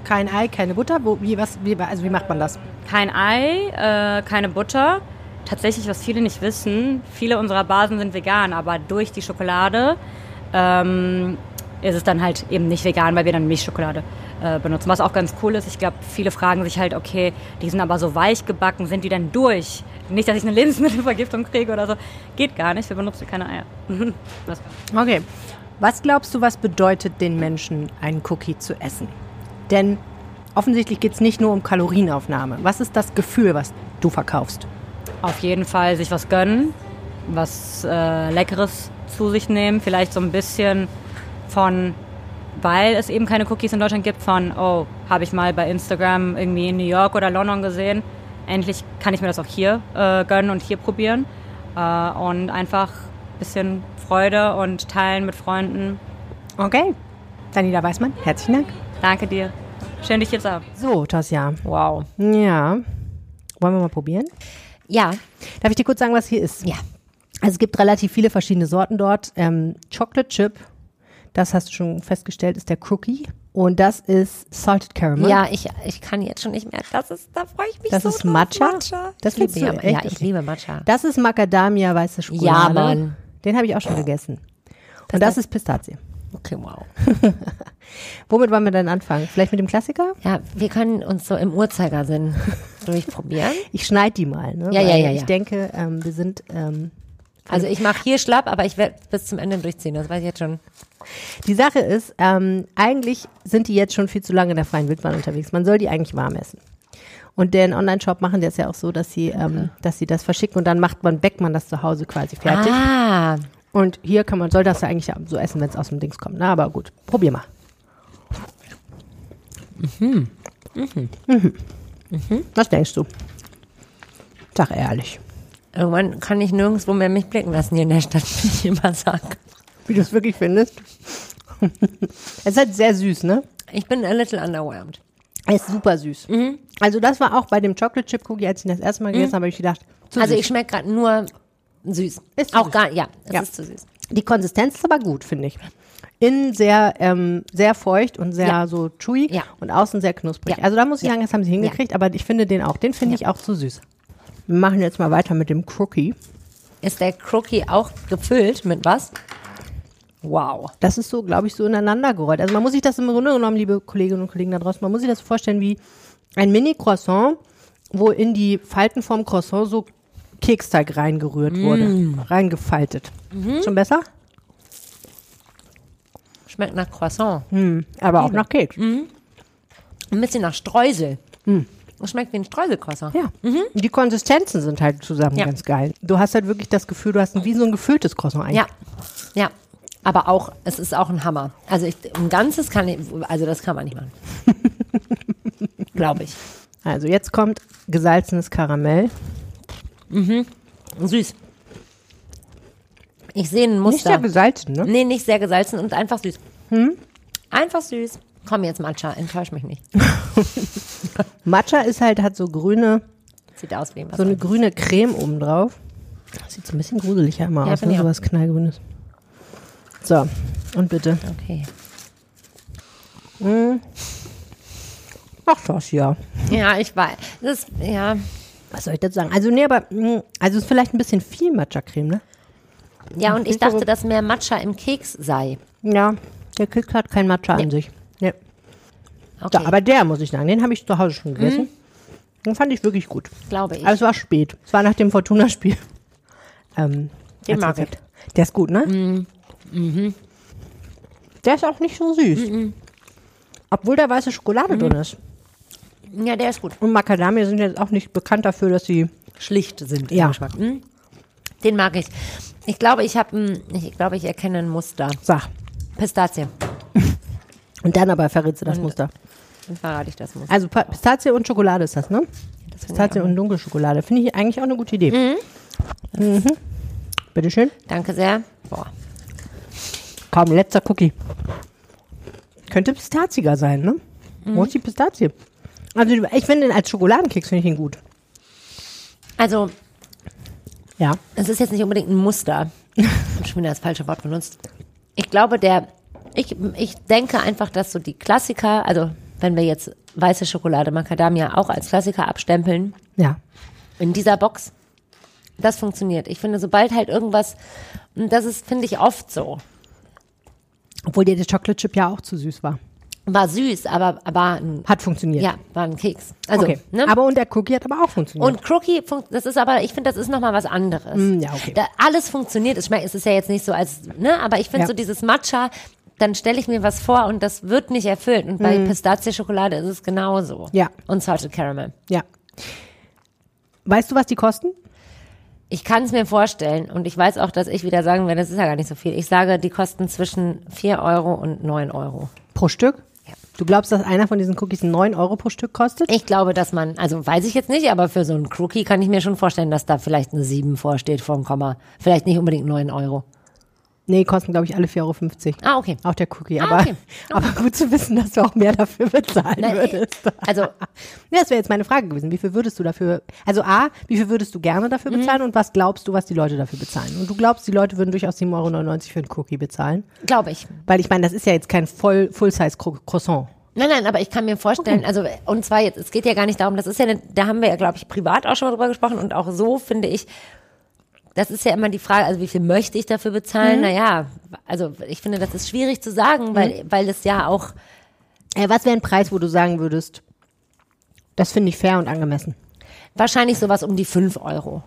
[SPEAKER 1] Kein Ei, keine Butter? Wo, wie, was, wie, also wie macht man das?
[SPEAKER 5] Kein Ei, äh, keine Butter. Tatsächlich, was viele nicht wissen, viele unserer Basen sind vegan, aber durch die Schokolade ähm, ist es dann halt eben nicht vegan, weil wir dann Milchschokolade äh, benutzen. Was auch ganz cool ist, ich glaube, viele fragen sich halt, okay, die sind aber so weich gebacken, sind die denn durch? Nicht, dass ich eine Lebensmittelvergiftung kriege oder so. Geht gar nicht, wir benutzen keine Eier.
[SPEAKER 1] Okay, was glaubst du, was bedeutet den Menschen, einen Cookie zu essen? Denn offensichtlich geht es nicht nur um Kalorienaufnahme. Was ist das Gefühl, was du verkaufst?
[SPEAKER 5] Auf jeden Fall sich was gönnen, was äh, Leckeres zu sich nehmen, vielleicht so ein bisschen von, weil es eben keine Cookies in Deutschland gibt, von, oh, habe ich mal bei Instagram irgendwie in New York oder London gesehen, endlich kann ich mir das auch hier äh, gönnen und hier probieren äh, und einfach ein bisschen Freude und teilen mit Freunden.
[SPEAKER 1] Okay, Daniela Weißmann, herzlichen Dank.
[SPEAKER 5] Danke dir. Schön, dich hier zu haben.
[SPEAKER 1] So, Tosja.
[SPEAKER 2] Wow.
[SPEAKER 1] Ja. Wollen wir mal probieren?
[SPEAKER 2] Ja.
[SPEAKER 1] Darf ich dir kurz sagen, was hier ist?
[SPEAKER 2] Ja.
[SPEAKER 1] Also es gibt relativ viele verschiedene Sorten dort. Ähm, Chocolate Chip, das hast du schon festgestellt, ist der Cookie. Und das ist Salted Caramel.
[SPEAKER 2] Ja, ich, ich kann jetzt schon nicht mehr. Das ist, da freue ich mich
[SPEAKER 1] Das
[SPEAKER 2] so
[SPEAKER 1] ist
[SPEAKER 2] drauf.
[SPEAKER 1] Matcha?
[SPEAKER 2] Matcha.
[SPEAKER 1] Das
[SPEAKER 2] Ich liebe
[SPEAKER 1] findest du
[SPEAKER 2] ja,
[SPEAKER 1] echt?
[SPEAKER 2] ja, ich
[SPEAKER 1] Okay.
[SPEAKER 2] liebe Matcha.
[SPEAKER 1] Das ist Macadamia weiße Schokolade.
[SPEAKER 2] Ja, Mann.
[SPEAKER 1] Den habe ich auch schon gegessen. Und das ist Pistazie.
[SPEAKER 2] Okay, wow.
[SPEAKER 1] Womit wollen wir denn anfangen? Vielleicht mit dem Klassiker?
[SPEAKER 2] Ja, wir können uns so im Uhrzeigersinn durchprobieren.
[SPEAKER 1] Ich schneide die mal. Ne?
[SPEAKER 2] Ja,
[SPEAKER 1] Weil
[SPEAKER 2] ja, ja,
[SPEAKER 1] Ich
[SPEAKER 2] ja.
[SPEAKER 1] denke, ähm, wir sind... Ähm,
[SPEAKER 2] Also ich mache hier schlapp, aber ich werde bis zum Ende durchziehen. Das weiß ich jetzt schon.
[SPEAKER 1] Die Sache ist, ähm, eigentlich sind die jetzt schon viel zu lange in der freien Wildbahn unterwegs. Man soll die eigentlich warm essen. Und den Online-Shop machen die es ja auch so, dass sie, ähm, dass sie das verschicken und dann macht man, backt man das zu Hause quasi fertig.
[SPEAKER 2] Ah,
[SPEAKER 1] Und hier kann man, soll das ja eigentlich so essen, wenn es aus dem Dings kommt. Na, aber gut, probier mal. Mhm. Mhm. Mhm. Was denkst du? Sag ehrlich.
[SPEAKER 2] irgendwann kann ich nirgendwo mehr mich blicken lassen hier in der Stadt, wie ich immer sage.
[SPEAKER 1] Wie du es wirklich findest. Es ist halt sehr süß, ne?
[SPEAKER 2] Ich bin a little underwhelmed.
[SPEAKER 1] Es ist super süß.
[SPEAKER 2] Mhm.
[SPEAKER 1] Also das war auch bei dem Chocolate Chip Cookie, als ich ihn das erste Mal gegessen habe, habe ich gedacht, zu
[SPEAKER 2] Also
[SPEAKER 1] süß.
[SPEAKER 2] ich schmecke gerade nur süß.
[SPEAKER 1] Ist zu
[SPEAKER 2] Auch
[SPEAKER 1] süß.
[SPEAKER 2] gar, ja, es
[SPEAKER 1] Ja.
[SPEAKER 2] ist zu süß.
[SPEAKER 1] Die Konsistenz ist aber gut, finde ich. Innen sehr, ähm, sehr feucht und sehr
[SPEAKER 2] Ja.
[SPEAKER 1] so chewy
[SPEAKER 2] Ja.
[SPEAKER 1] und außen sehr knusprig.
[SPEAKER 2] Ja.
[SPEAKER 1] Also da muss ich
[SPEAKER 2] Ja.
[SPEAKER 1] sagen, das haben sie hingekriegt, aber ich finde den auch, den finde ich auch zu süß. Wir machen jetzt mal weiter mit dem Cookie.
[SPEAKER 2] Ist der Cookie auch gefüllt mit was? Wow.
[SPEAKER 1] Das ist so, glaube ich, so ineinander gerollt. Also man muss sich das im Grunde genommen, liebe Kolleginnen und Kollegen da draußen, man muss sich das so vorstellen wie ein Mini-Croissant, wo in die Falten vom Croissant so Keksteig reingerührt wurde, reingefaltet. Schon besser?
[SPEAKER 2] Schmeckt nach Croissant.
[SPEAKER 1] Aber auch nach Keks.
[SPEAKER 2] Ein bisschen nach Streusel. Es schmeckt wie ein Streuselcroissant.
[SPEAKER 1] Ja. Die Konsistenzen sind halt zusammen
[SPEAKER 2] Ja.
[SPEAKER 1] ganz geil. Du hast halt wirklich das Gefühl, du hast ein, wie so ein gefülltes Croissant eigentlich.
[SPEAKER 2] Ja, ja. Aber auch, es ist auch ein Hammer. Also ich, ein ganzes kann ich, also das kann man nicht machen. Glaube ich.
[SPEAKER 1] Also jetzt kommt gesalzenes Karamell.
[SPEAKER 2] Süß. Ich sehe ein
[SPEAKER 1] Nicht
[SPEAKER 2] Muster.
[SPEAKER 1] sehr gesalzen, ne?
[SPEAKER 2] Nee, nicht sehr gesalzen und einfach süß. Einfach süß. Komm jetzt, Matcha, enttäusch mich nicht.
[SPEAKER 1] Matcha ist halt, hat so grüne,
[SPEAKER 2] Sieht aus wie was.
[SPEAKER 1] so eine grüne Creme oben drauf. Sieht so ein bisschen gruseliger immer
[SPEAKER 2] Ja,
[SPEAKER 1] aus,
[SPEAKER 2] finde
[SPEAKER 1] ne?
[SPEAKER 2] ich
[SPEAKER 1] So
[SPEAKER 2] auch.
[SPEAKER 1] was Knallgrünes. So, und bitte.
[SPEAKER 2] Okay.
[SPEAKER 1] Ach, das ja.
[SPEAKER 2] Ja, ich weiß. Das ist, ja.
[SPEAKER 1] Was soll ich dazu sagen? Also, nee, aber, mh, also es ist vielleicht ein bisschen viel Matcha-Creme, ne?
[SPEAKER 2] Ja, und ich
[SPEAKER 1] Ich glaube-
[SPEAKER 2] dachte, dass mehr Matcha im Keks sei.
[SPEAKER 1] Ja, der Keks hat kein Matcha
[SPEAKER 2] Nee.
[SPEAKER 1] an sich. Nee.
[SPEAKER 2] Okay,
[SPEAKER 1] So, aber der, muss ich sagen, den habe ich zu Hause schon gegessen. Den fand ich wirklich gut.
[SPEAKER 2] glaube ich.
[SPEAKER 1] Aber es war spät. Es war nach dem Fortuna-Spiel. Ähm,
[SPEAKER 2] Den
[SPEAKER 1] als
[SPEAKER 2] mag
[SPEAKER 1] Rezept. Der ist gut, ne?
[SPEAKER 2] Mhm.
[SPEAKER 1] Der ist auch nicht so süß. Obwohl da weiße Schokolade drin ist.
[SPEAKER 2] Ja, der ist gut.
[SPEAKER 1] Und Macadamia sind jetzt auch nicht bekannt dafür, dass sie...
[SPEAKER 2] Schlicht sind
[SPEAKER 1] Ja.
[SPEAKER 2] im Geschmack. Hm? Den mag ich. Ich glaube, ich habe ich glaube, ich erkenne ein Muster.
[SPEAKER 1] Sag.
[SPEAKER 2] Pistazie.
[SPEAKER 1] Und dann aber verrätst du das Muster.
[SPEAKER 2] Dann verrate ich das Muster.
[SPEAKER 1] Also Pa- Pistazie und Schokolade ist das, ne?
[SPEAKER 2] Das finde
[SPEAKER 1] Pistazie
[SPEAKER 2] ich auch.
[SPEAKER 1] und Dunkelschokolade. Finde ich eigentlich auch eine gute Idee. Mhm. Bitteschön.
[SPEAKER 2] Danke sehr. Boah.
[SPEAKER 1] Komm, letzter Cookie. Könnte pistaziger sein, ne? Wo ist die Pistazie? Also ich finde den als Schokoladenkeks finde ich ihn gut.
[SPEAKER 2] Also,
[SPEAKER 1] Ja.
[SPEAKER 2] es ist jetzt nicht unbedingt ein Muster. Ich habe schon wieder das falsche Wort benutzt. Ich glaube, der, ich, ich denke einfach, dass so die Klassiker, also wenn wir jetzt weiße Schokolade Macadamia auch als Klassiker abstempeln,
[SPEAKER 1] Ja.
[SPEAKER 2] in dieser Box, das funktioniert. Ich finde, sobald halt irgendwas, und das ist, finde ich, oft so,
[SPEAKER 1] Obwohl dir der Chocolate Chip ja auch zu süß war.
[SPEAKER 2] war süß, aber war ein,
[SPEAKER 1] Hat funktioniert.
[SPEAKER 2] ja, war ein Keks. Also,
[SPEAKER 1] okay.
[SPEAKER 2] ne?
[SPEAKER 1] Aber und der Cookie hat aber auch funktioniert.
[SPEAKER 2] Und Crookie, funkt- das ist aber, ich finde, das ist nochmal was anderes.
[SPEAKER 1] Mm, ja, okay.
[SPEAKER 2] Da alles funktioniert, es schmeckt, es ist ja jetzt nicht so als, ne, aber ich finde
[SPEAKER 1] Ja.
[SPEAKER 2] so dieses Matcha, dann stelle ich mir was vor und das wird nicht erfüllt. Und bei Pistazie-Schokolade ist es genauso.
[SPEAKER 1] Ja.
[SPEAKER 2] Und Salted Caramel.
[SPEAKER 1] Ja. Weißt du, was die kosten?
[SPEAKER 2] Ich kann es mir vorstellen und ich weiß auch, dass ich wieder sagen werde, das ist ja gar nicht so viel. Ich sage, die kosten zwischen vier Euro und neun Euro.
[SPEAKER 1] Pro Stück?
[SPEAKER 2] Ja.
[SPEAKER 1] Du glaubst, dass einer von diesen Cookies neun Euro pro Stück kostet?
[SPEAKER 2] Ich glaube, dass man, also weiß ich jetzt nicht, aber für so einen Crookie kann ich mir schon vorstellen, dass da vielleicht eine sieben vorsteht vor dem Komma. Vielleicht nicht unbedingt neun Euro.
[SPEAKER 1] Nee, kosten, glaube ich, alle vier Euro fünfzig.
[SPEAKER 2] Ah, okay.
[SPEAKER 1] Auch der Cookie.
[SPEAKER 2] Ah,
[SPEAKER 1] Aber,
[SPEAKER 2] okay.
[SPEAKER 1] aber gut zu wissen, dass du auch mehr dafür bezahlen
[SPEAKER 2] Nein,
[SPEAKER 1] würdest.
[SPEAKER 2] Also,
[SPEAKER 1] Ja, das wäre jetzt meine Frage gewesen. Wie viel würdest du dafür, also A, wie viel würdest du gerne dafür bezahlen und was glaubst du, was die Leute dafür bezahlen? Und du glaubst, die Leute würden durchaus sieben Euro neunundneunzig für einen Cookie bezahlen?
[SPEAKER 2] glaube ich.
[SPEAKER 1] Weil ich meine, das ist ja jetzt kein voll Full-Size-Croissant.
[SPEAKER 2] Nein, nein, aber ich kann mir vorstellen, also, und zwar jetzt, es geht ja gar nicht darum, das ist ja, eine, da haben wir ja, glaube ich, privat auch schon mal drüber gesprochen und auch so finde ich, das ist ja immer die Frage, also wie viel möchte ich dafür bezahlen?
[SPEAKER 1] Mhm.
[SPEAKER 2] Naja, also ich finde, das ist schwierig zu sagen, weil, weil es ja auch,
[SPEAKER 1] Äh, was wäre ein Preis, wo du sagen würdest, das finde ich fair und angemessen?
[SPEAKER 2] wahrscheinlich sowas um die fünf Euro.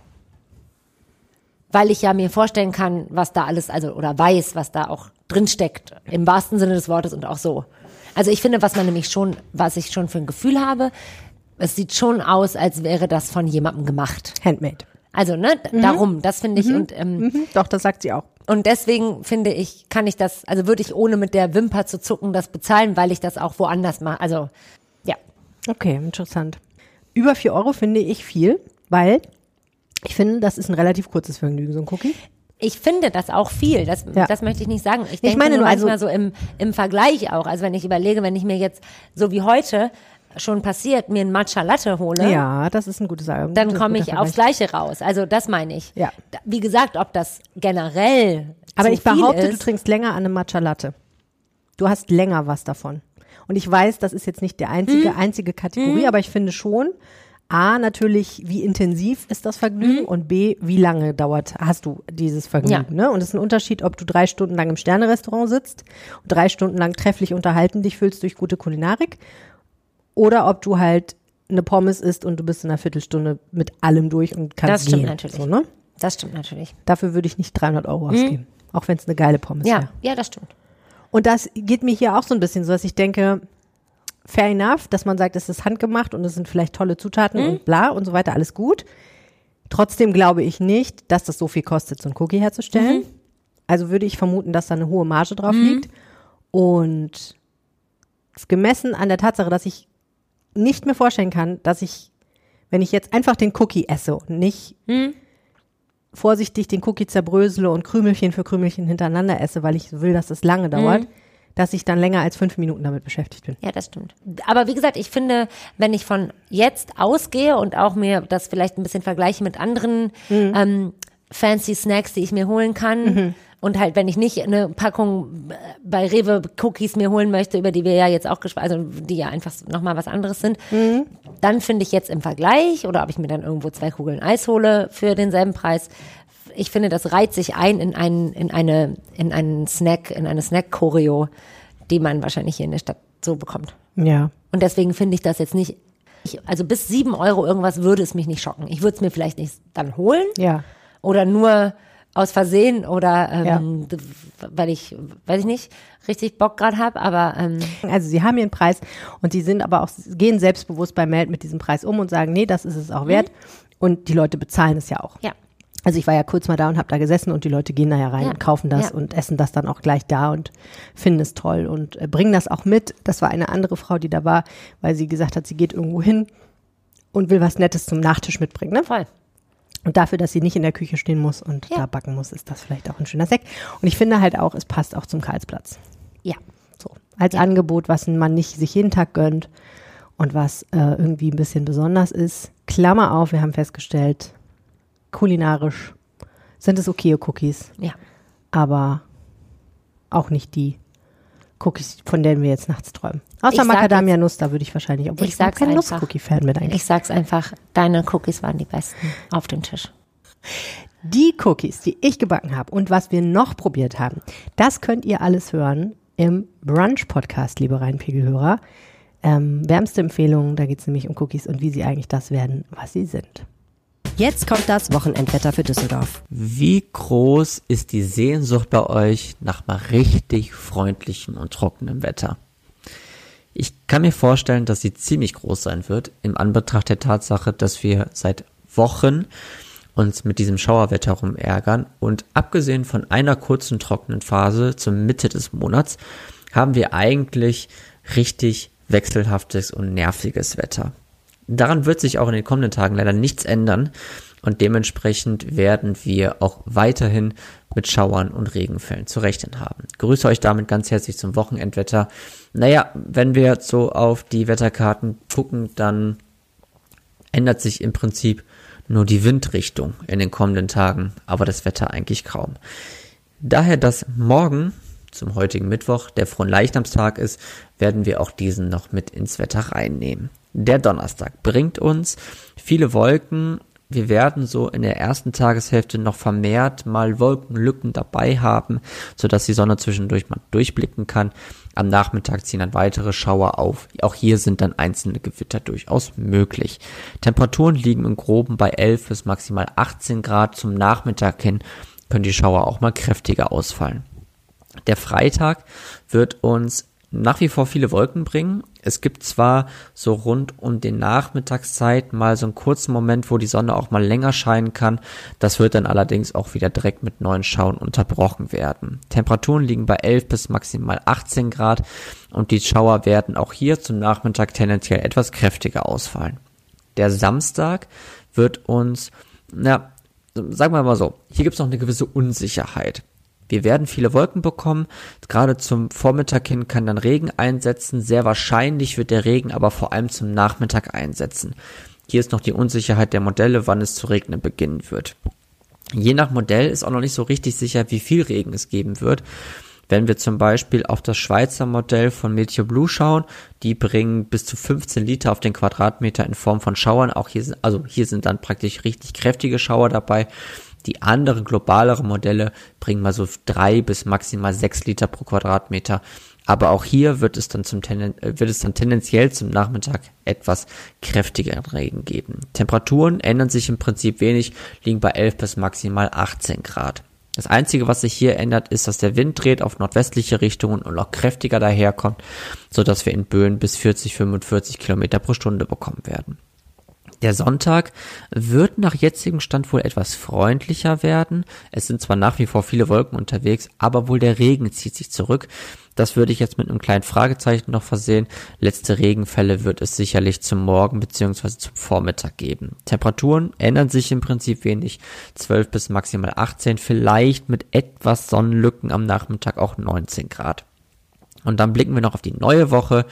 [SPEAKER 2] Weil ich ja mir vorstellen kann, was da alles, also, oder weiß, was da auch drin steckt, im wahrsten Sinne des Wortes und auch so. Also ich finde, was man nämlich schon, was ich schon für ein Gefühl habe, es sieht schon aus, als wäre das von jemandem gemacht.
[SPEAKER 1] Handmade.
[SPEAKER 2] Also, ne, d- darum, das finde ich, und, ähm,
[SPEAKER 1] Mhm, doch, das sagt sie auch.
[SPEAKER 2] und deswegen finde ich, kann ich das, also würde ich ohne mit der Wimper zu zucken das bezahlen, weil ich das auch woanders mache. Also, ja.
[SPEAKER 1] Okay, interessant. Über vier Euro finde ich viel, weil ich finde, das ist ein relativ kurzes Vergnügen, so ein Cookie.
[SPEAKER 2] Ich finde das auch viel, das,
[SPEAKER 1] Ja.
[SPEAKER 2] das möchte ich nicht sagen. Ich denke
[SPEAKER 1] meine
[SPEAKER 2] nur
[SPEAKER 1] nur, also-
[SPEAKER 2] manchmal so im, im Vergleich auch, also wenn ich überlege, wenn ich mir jetzt, so wie heute schon passiert, mir ein Matcha Latte hole,
[SPEAKER 1] Ja, das ist ein gutes Argument.
[SPEAKER 2] dann komme ich aufs Gleiche raus. Also das meine ich.
[SPEAKER 1] Ja.
[SPEAKER 2] Da- Wie gesagt, ob das generell
[SPEAKER 1] Aber
[SPEAKER 2] zu
[SPEAKER 1] ich behaupte,
[SPEAKER 2] viel
[SPEAKER 1] du
[SPEAKER 2] ist,
[SPEAKER 1] trinkst länger an einem Matcha Latte. Du hast länger was davon. Und ich weiß, das ist jetzt nicht der einzige,
[SPEAKER 2] Mhm.
[SPEAKER 1] einzige Kategorie, aber ich finde schon, A, natürlich, wie intensiv ist das Vergnügen
[SPEAKER 2] Mhm.
[SPEAKER 1] und B, wie lange dauert, hast du dieses Vergnügen.
[SPEAKER 2] Ja.
[SPEAKER 1] Ne? Und es ist ein Unterschied, ob du drei Stunden lang im Sternerestaurant sitzt und drei Stunden lang trefflich unterhalten dich fühlst durch gute Kulinarik oder ob du halt eine Pommes isst und du bist in einer Viertelstunde mit allem durch und kannst
[SPEAKER 2] Das stimmt
[SPEAKER 1] gehen.
[SPEAKER 2] natürlich.
[SPEAKER 1] So, ne?
[SPEAKER 2] das stimmt natürlich.
[SPEAKER 1] Dafür würde ich nicht dreihundert Euro ausgeben, auch wenn es eine geile Pommes
[SPEAKER 2] Mhm. Ja,
[SPEAKER 1] wäre.
[SPEAKER 2] ja, das stimmt.
[SPEAKER 1] Und das geht mir hier auch so ein bisschen so, dass ich denke, fair enough, dass man sagt, es ist handgemacht und es sind vielleicht tolle Zutaten
[SPEAKER 2] Mhm.
[SPEAKER 1] und bla und so weiter, alles gut. Trotzdem glaube ich nicht, dass das so viel kostet, so ein Cookie herzustellen.
[SPEAKER 2] Mhm.
[SPEAKER 1] Also würde ich vermuten, dass da eine hohe Marge drauf liegt. Und gemessen an der Tatsache, dass ich nicht mir vorstellen kann, dass ich, wenn ich jetzt einfach den Cookie esse und nicht
[SPEAKER 2] Mhm.
[SPEAKER 1] vorsichtig den Cookie zerbrösele und Krümelchen für Krümelchen hintereinander esse, weil ich will, dass es lange dauert,
[SPEAKER 2] Mhm.
[SPEAKER 1] dass ich dann länger als fünf Minuten damit beschäftigt bin.
[SPEAKER 2] Ja, das stimmt. Aber wie gesagt, ich finde, wenn ich von jetzt ausgehe und auch mir das vielleicht ein bisschen vergleiche mit anderen ähm, fancy Snacks, die ich mir holen kann, und halt, wenn ich nicht eine Packung äh, bei Rewe Cookies mir holen möchte, über die wir ja jetzt auch gesprochen, also die ja einfach nochmal was anderes sind, dann finde ich jetzt im Vergleich, oder ob ich mir dann irgendwo zwei Kugeln Eis hole für denselben Preis, ich finde, das reiht sich ein in einen, in eine, in einen Snack, in eine Snack-Choreo, die man wahrscheinlich hier in der Stadt so bekommt.
[SPEAKER 1] Ja.
[SPEAKER 2] Und deswegen finde ich das jetzt nicht, ich, also bis sieben Euro irgendwas würde es mich nicht schocken. Ich würde es mir vielleicht nicht dann holen
[SPEAKER 1] Ja.
[SPEAKER 2] oder nur aus Versehen oder ähm, d- weil ich, weiß ich nicht, richtig Bock gerade habe, aber ähm,
[SPEAKER 1] Also sie haben ihren Preis und sie sind aber auch, gehen selbstbewusst bei Meld mit diesem Preis um und sagen, nee, das ist es auch wert. Und die Leute bezahlen es ja auch.
[SPEAKER 2] ja.
[SPEAKER 1] Also ich war ja kurz mal da und habe da gesessen und die Leute gehen da ja rein
[SPEAKER 2] Ja,
[SPEAKER 1] und kaufen das
[SPEAKER 2] ja.
[SPEAKER 1] und essen das dann auch gleich da und finden es toll und äh, bringen das auch mit. Das war eine andere Frau, die da war, weil sie gesagt hat, sie geht irgendwo hin und will was Nettes zum Nachtisch mitbringen. Ne?
[SPEAKER 2] Voll.
[SPEAKER 1] Und dafür, dass sie nicht in der Küche stehen muss und
[SPEAKER 2] Ja.
[SPEAKER 1] da backen muss, ist das vielleicht auch ein schöner Snack. Und ich finde halt auch, es passt auch zum Karlsplatz.
[SPEAKER 2] Ja.
[SPEAKER 1] So, als
[SPEAKER 2] Ja.
[SPEAKER 1] Angebot, was man nicht sich jeden Tag gönnt und was äh, irgendwie ein bisschen besonders ist. Klammer auf, wir haben festgestellt, kulinarisch sind es okaye Cookies,
[SPEAKER 2] Ja.
[SPEAKER 1] aber auch nicht die Cookies, von denen wir jetzt nachts träumen. Außer
[SPEAKER 2] Ich sag
[SPEAKER 1] Macadamia-Nuss, da würde ich wahrscheinlich, obwohl
[SPEAKER 2] Ich
[SPEAKER 1] ich, ich
[SPEAKER 2] sag's
[SPEAKER 1] kein
[SPEAKER 2] einfach.
[SPEAKER 1] Nuss-Cookie-Fan bin eigentlich.
[SPEAKER 2] Ich sag's einfach, deine Cookies waren die besten auf dem Tisch.
[SPEAKER 1] Die Cookies, die ich gebacken habe und was wir noch probiert haben, das könnt ihr alles hören im Brunch-Podcast, liebe Rheinpegelhörer. Ähm, wärmste Empfehlung, da geht es nämlich um Cookies und wie sie eigentlich das werden, was sie sind.
[SPEAKER 6] Jetzt kommt das Wochenendwetter für Düsseldorf.
[SPEAKER 7] Wie groß ist die Sehnsucht bei euch nach mal richtig freundlichem und trockenem Wetter? Ich kann mir vorstellen, dass sie ziemlich groß sein wird, im Anbetracht der Tatsache, dass wir seit Wochen uns mit diesem Schauerwetter rumärgern und abgesehen von einer kurzen trockenen Phase zur Mitte des Monats haben wir eigentlich richtig wechselhaftes und nerviges Wetter. Daran wird sich auch in den kommenden Tagen leider nichts ändern und dementsprechend werden wir auch weiterhin mit Schauern und Regenfällen zu rechnen haben. Grüße euch damit ganz herzlich zum Wochenendwetter. Naja, wenn wir jetzt so auf die Wetterkarten gucken, dann ändert sich im Prinzip nur die Windrichtung in den kommenden Tagen, aber das Wetter eigentlich kaum. Daher, dass morgen zum heutigen Mittwoch der Fronleichnamstag ist, werden wir auch diesen noch mit ins Wetter reinnehmen. Der Donnerstag bringt uns viele Wolken. Wir werden so in der ersten Tageshälfte noch vermehrt mal Wolkenlücken dabei haben, sodass die Sonne zwischendurch mal durchblicken kann. Am Nachmittag ziehen dann weitere Schauer auf. Auch hier sind dann einzelne Gewitter durchaus möglich. Temperaturen liegen im Groben bei elf bis maximal achtzehn Grad. Zum Nachmittag hin können die Schauer auch mal kräftiger ausfallen. Der Freitag wird uns nach wie vor viele Wolken bringen. Es gibt zwar so rund um den Nachmittagszeit mal so einen kurzen Moment, wo die Sonne auch mal länger scheinen kann. Das wird dann allerdings auch wieder direkt mit neuen Schauern unterbrochen werden. Temperaturen liegen bei elf bis maximal achtzehn Grad und die Schauer werden auch hier zum Nachmittag tendenziell etwas kräftiger ausfallen. Der Samstag wird uns, na, sagen wir mal so, hier gibt es noch eine gewisse Unsicherheit. Wir werden viele Wolken bekommen, gerade zum Vormittag hin kann dann Regen einsetzen, sehr wahrscheinlich wird der Regen aber vor allem zum Nachmittag einsetzen. Hier ist noch die Unsicherheit der Modelle, wann es zu regnen beginnen wird. Je nach Modell ist auch noch nicht so richtig sicher, wie viel Regen es geben wird. Wenn wir zum Beispiel auf das Schweizer Modell von Meteor Blue schauen, die bringen bis zu fünfzehn Liter auf den Quadratmeter in Form von Schauern. Auch hier, also hier sind dann praktisch richtig kräftige Schauer dabei. Die anderen globaleren Modelle bringen mal so drei bis maximal sechs Liter pro Quadratmeter. Aber auch hier wird es dann zum Tenden- wird es dann tendenziell zum Nachmittag etwas kräftigeren Regen geben. Temperaturen ändern sich im Prinzip wenig, liegen bei elf bis maximal achtzehn Grad. Das Einzige, was sich hier ändert, ist, dass der Wind dreht auf nordwestliche Richtungen und noch kräftiger daherkommt, sodass wir in Böen bis vierzig, fünfundvierzig Kilometer pro Stunde bekommen werden. Der Sonntag wird nach jetzigem Stand wohl etwas freundlicher werden. Es sind zwar nach wie vor viele Wolken unterwegs, aber wohl der Regen zieht sich zurück. Das würde ich jetzt mit einem kleinen Fragezeichen noch versehen. Letzte Regenfälle wird es sicherlich zum Morgen bzw. zum Vormittag geben. Temperaturen ändern sich im Prinzip wenig. zwölf bis maximal achtzehn, vielleicht mit etwas Sonnenlücken am Nachmittag auch neunzehn Grad. Und dann blicken wir noch auf die neue Woche.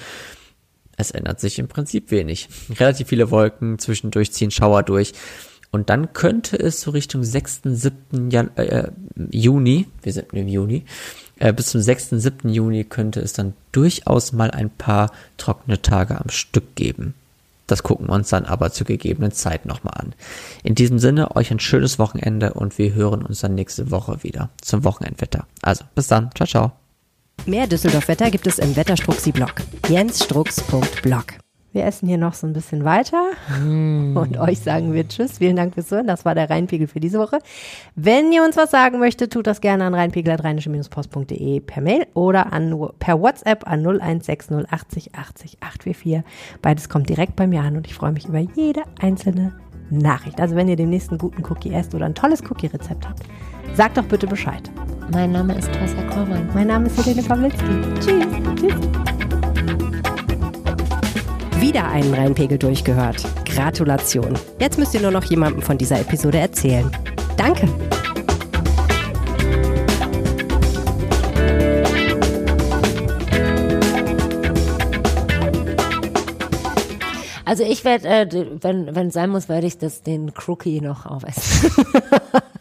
[SPEAKER 7] Es ändert sich im Prinzip wenig. Relativ viele Wolken, zwischendurch ziehen Schauer durch. Und dann könnte es so Richtung sechsten, siebten Jan- äh, Juni, wir sind im Juni, äh, bis zum sechsten, siebten Juni könnte es dann durchaus mal ein paar trockene Tage am Stück geben. Das gucken wir uns dann aber zur gegebenen Zeit nochmal an. In diesem Sinne, euch ein schönes Wochenende und wir hören uns dann nächste Woche wieder zum Wochenendwetter. Also, bis dann. Ciao, ciao.
[SPEAKER 6] Mehr Düsseldorf-Wetter gibt es im Wetterstruxi-Blog. jens strux punkt blog.
[SPEAKER 1] Wir essen hier noch so ein bisschen weiter mm. und euch sagen wir Tschüss. Vielen Dank fürs Hören. Das war der Rheinpegel für diese Woche. Wenn ihr uns was sagen möchtet, tut das gerne an rheinpegel at rheinische Post punkt de per Mail oder an, per WhatsApp an null eins sechs null achtzig achtzig acht vier vier. Beides kommt direkt bei mir an und ich freue mich über jede einzelne Nachricht. Also wenn ihr den nächsten guten Cookie esst oder ein tolles Cookie-Rezept habt, sagt doch bitte Bescheid.
[SPEAKER 2] Mein Name ist Tessa Kormann.
[SPEAKER 1] Mein Name ist Helene Pawlitzki. Tschüss. Tschüss.
[SPEAKER 6] Wieder einen Rheinpegel durchgehört. Gratulation. Jetzt müsst ihr nur noch jemandem von dieser Episode erzählen. Danke.
[SPEAKER 2] Also ich werde, äh, wenn wenn es sein muss, werde ich das den Crookie noch aufessen.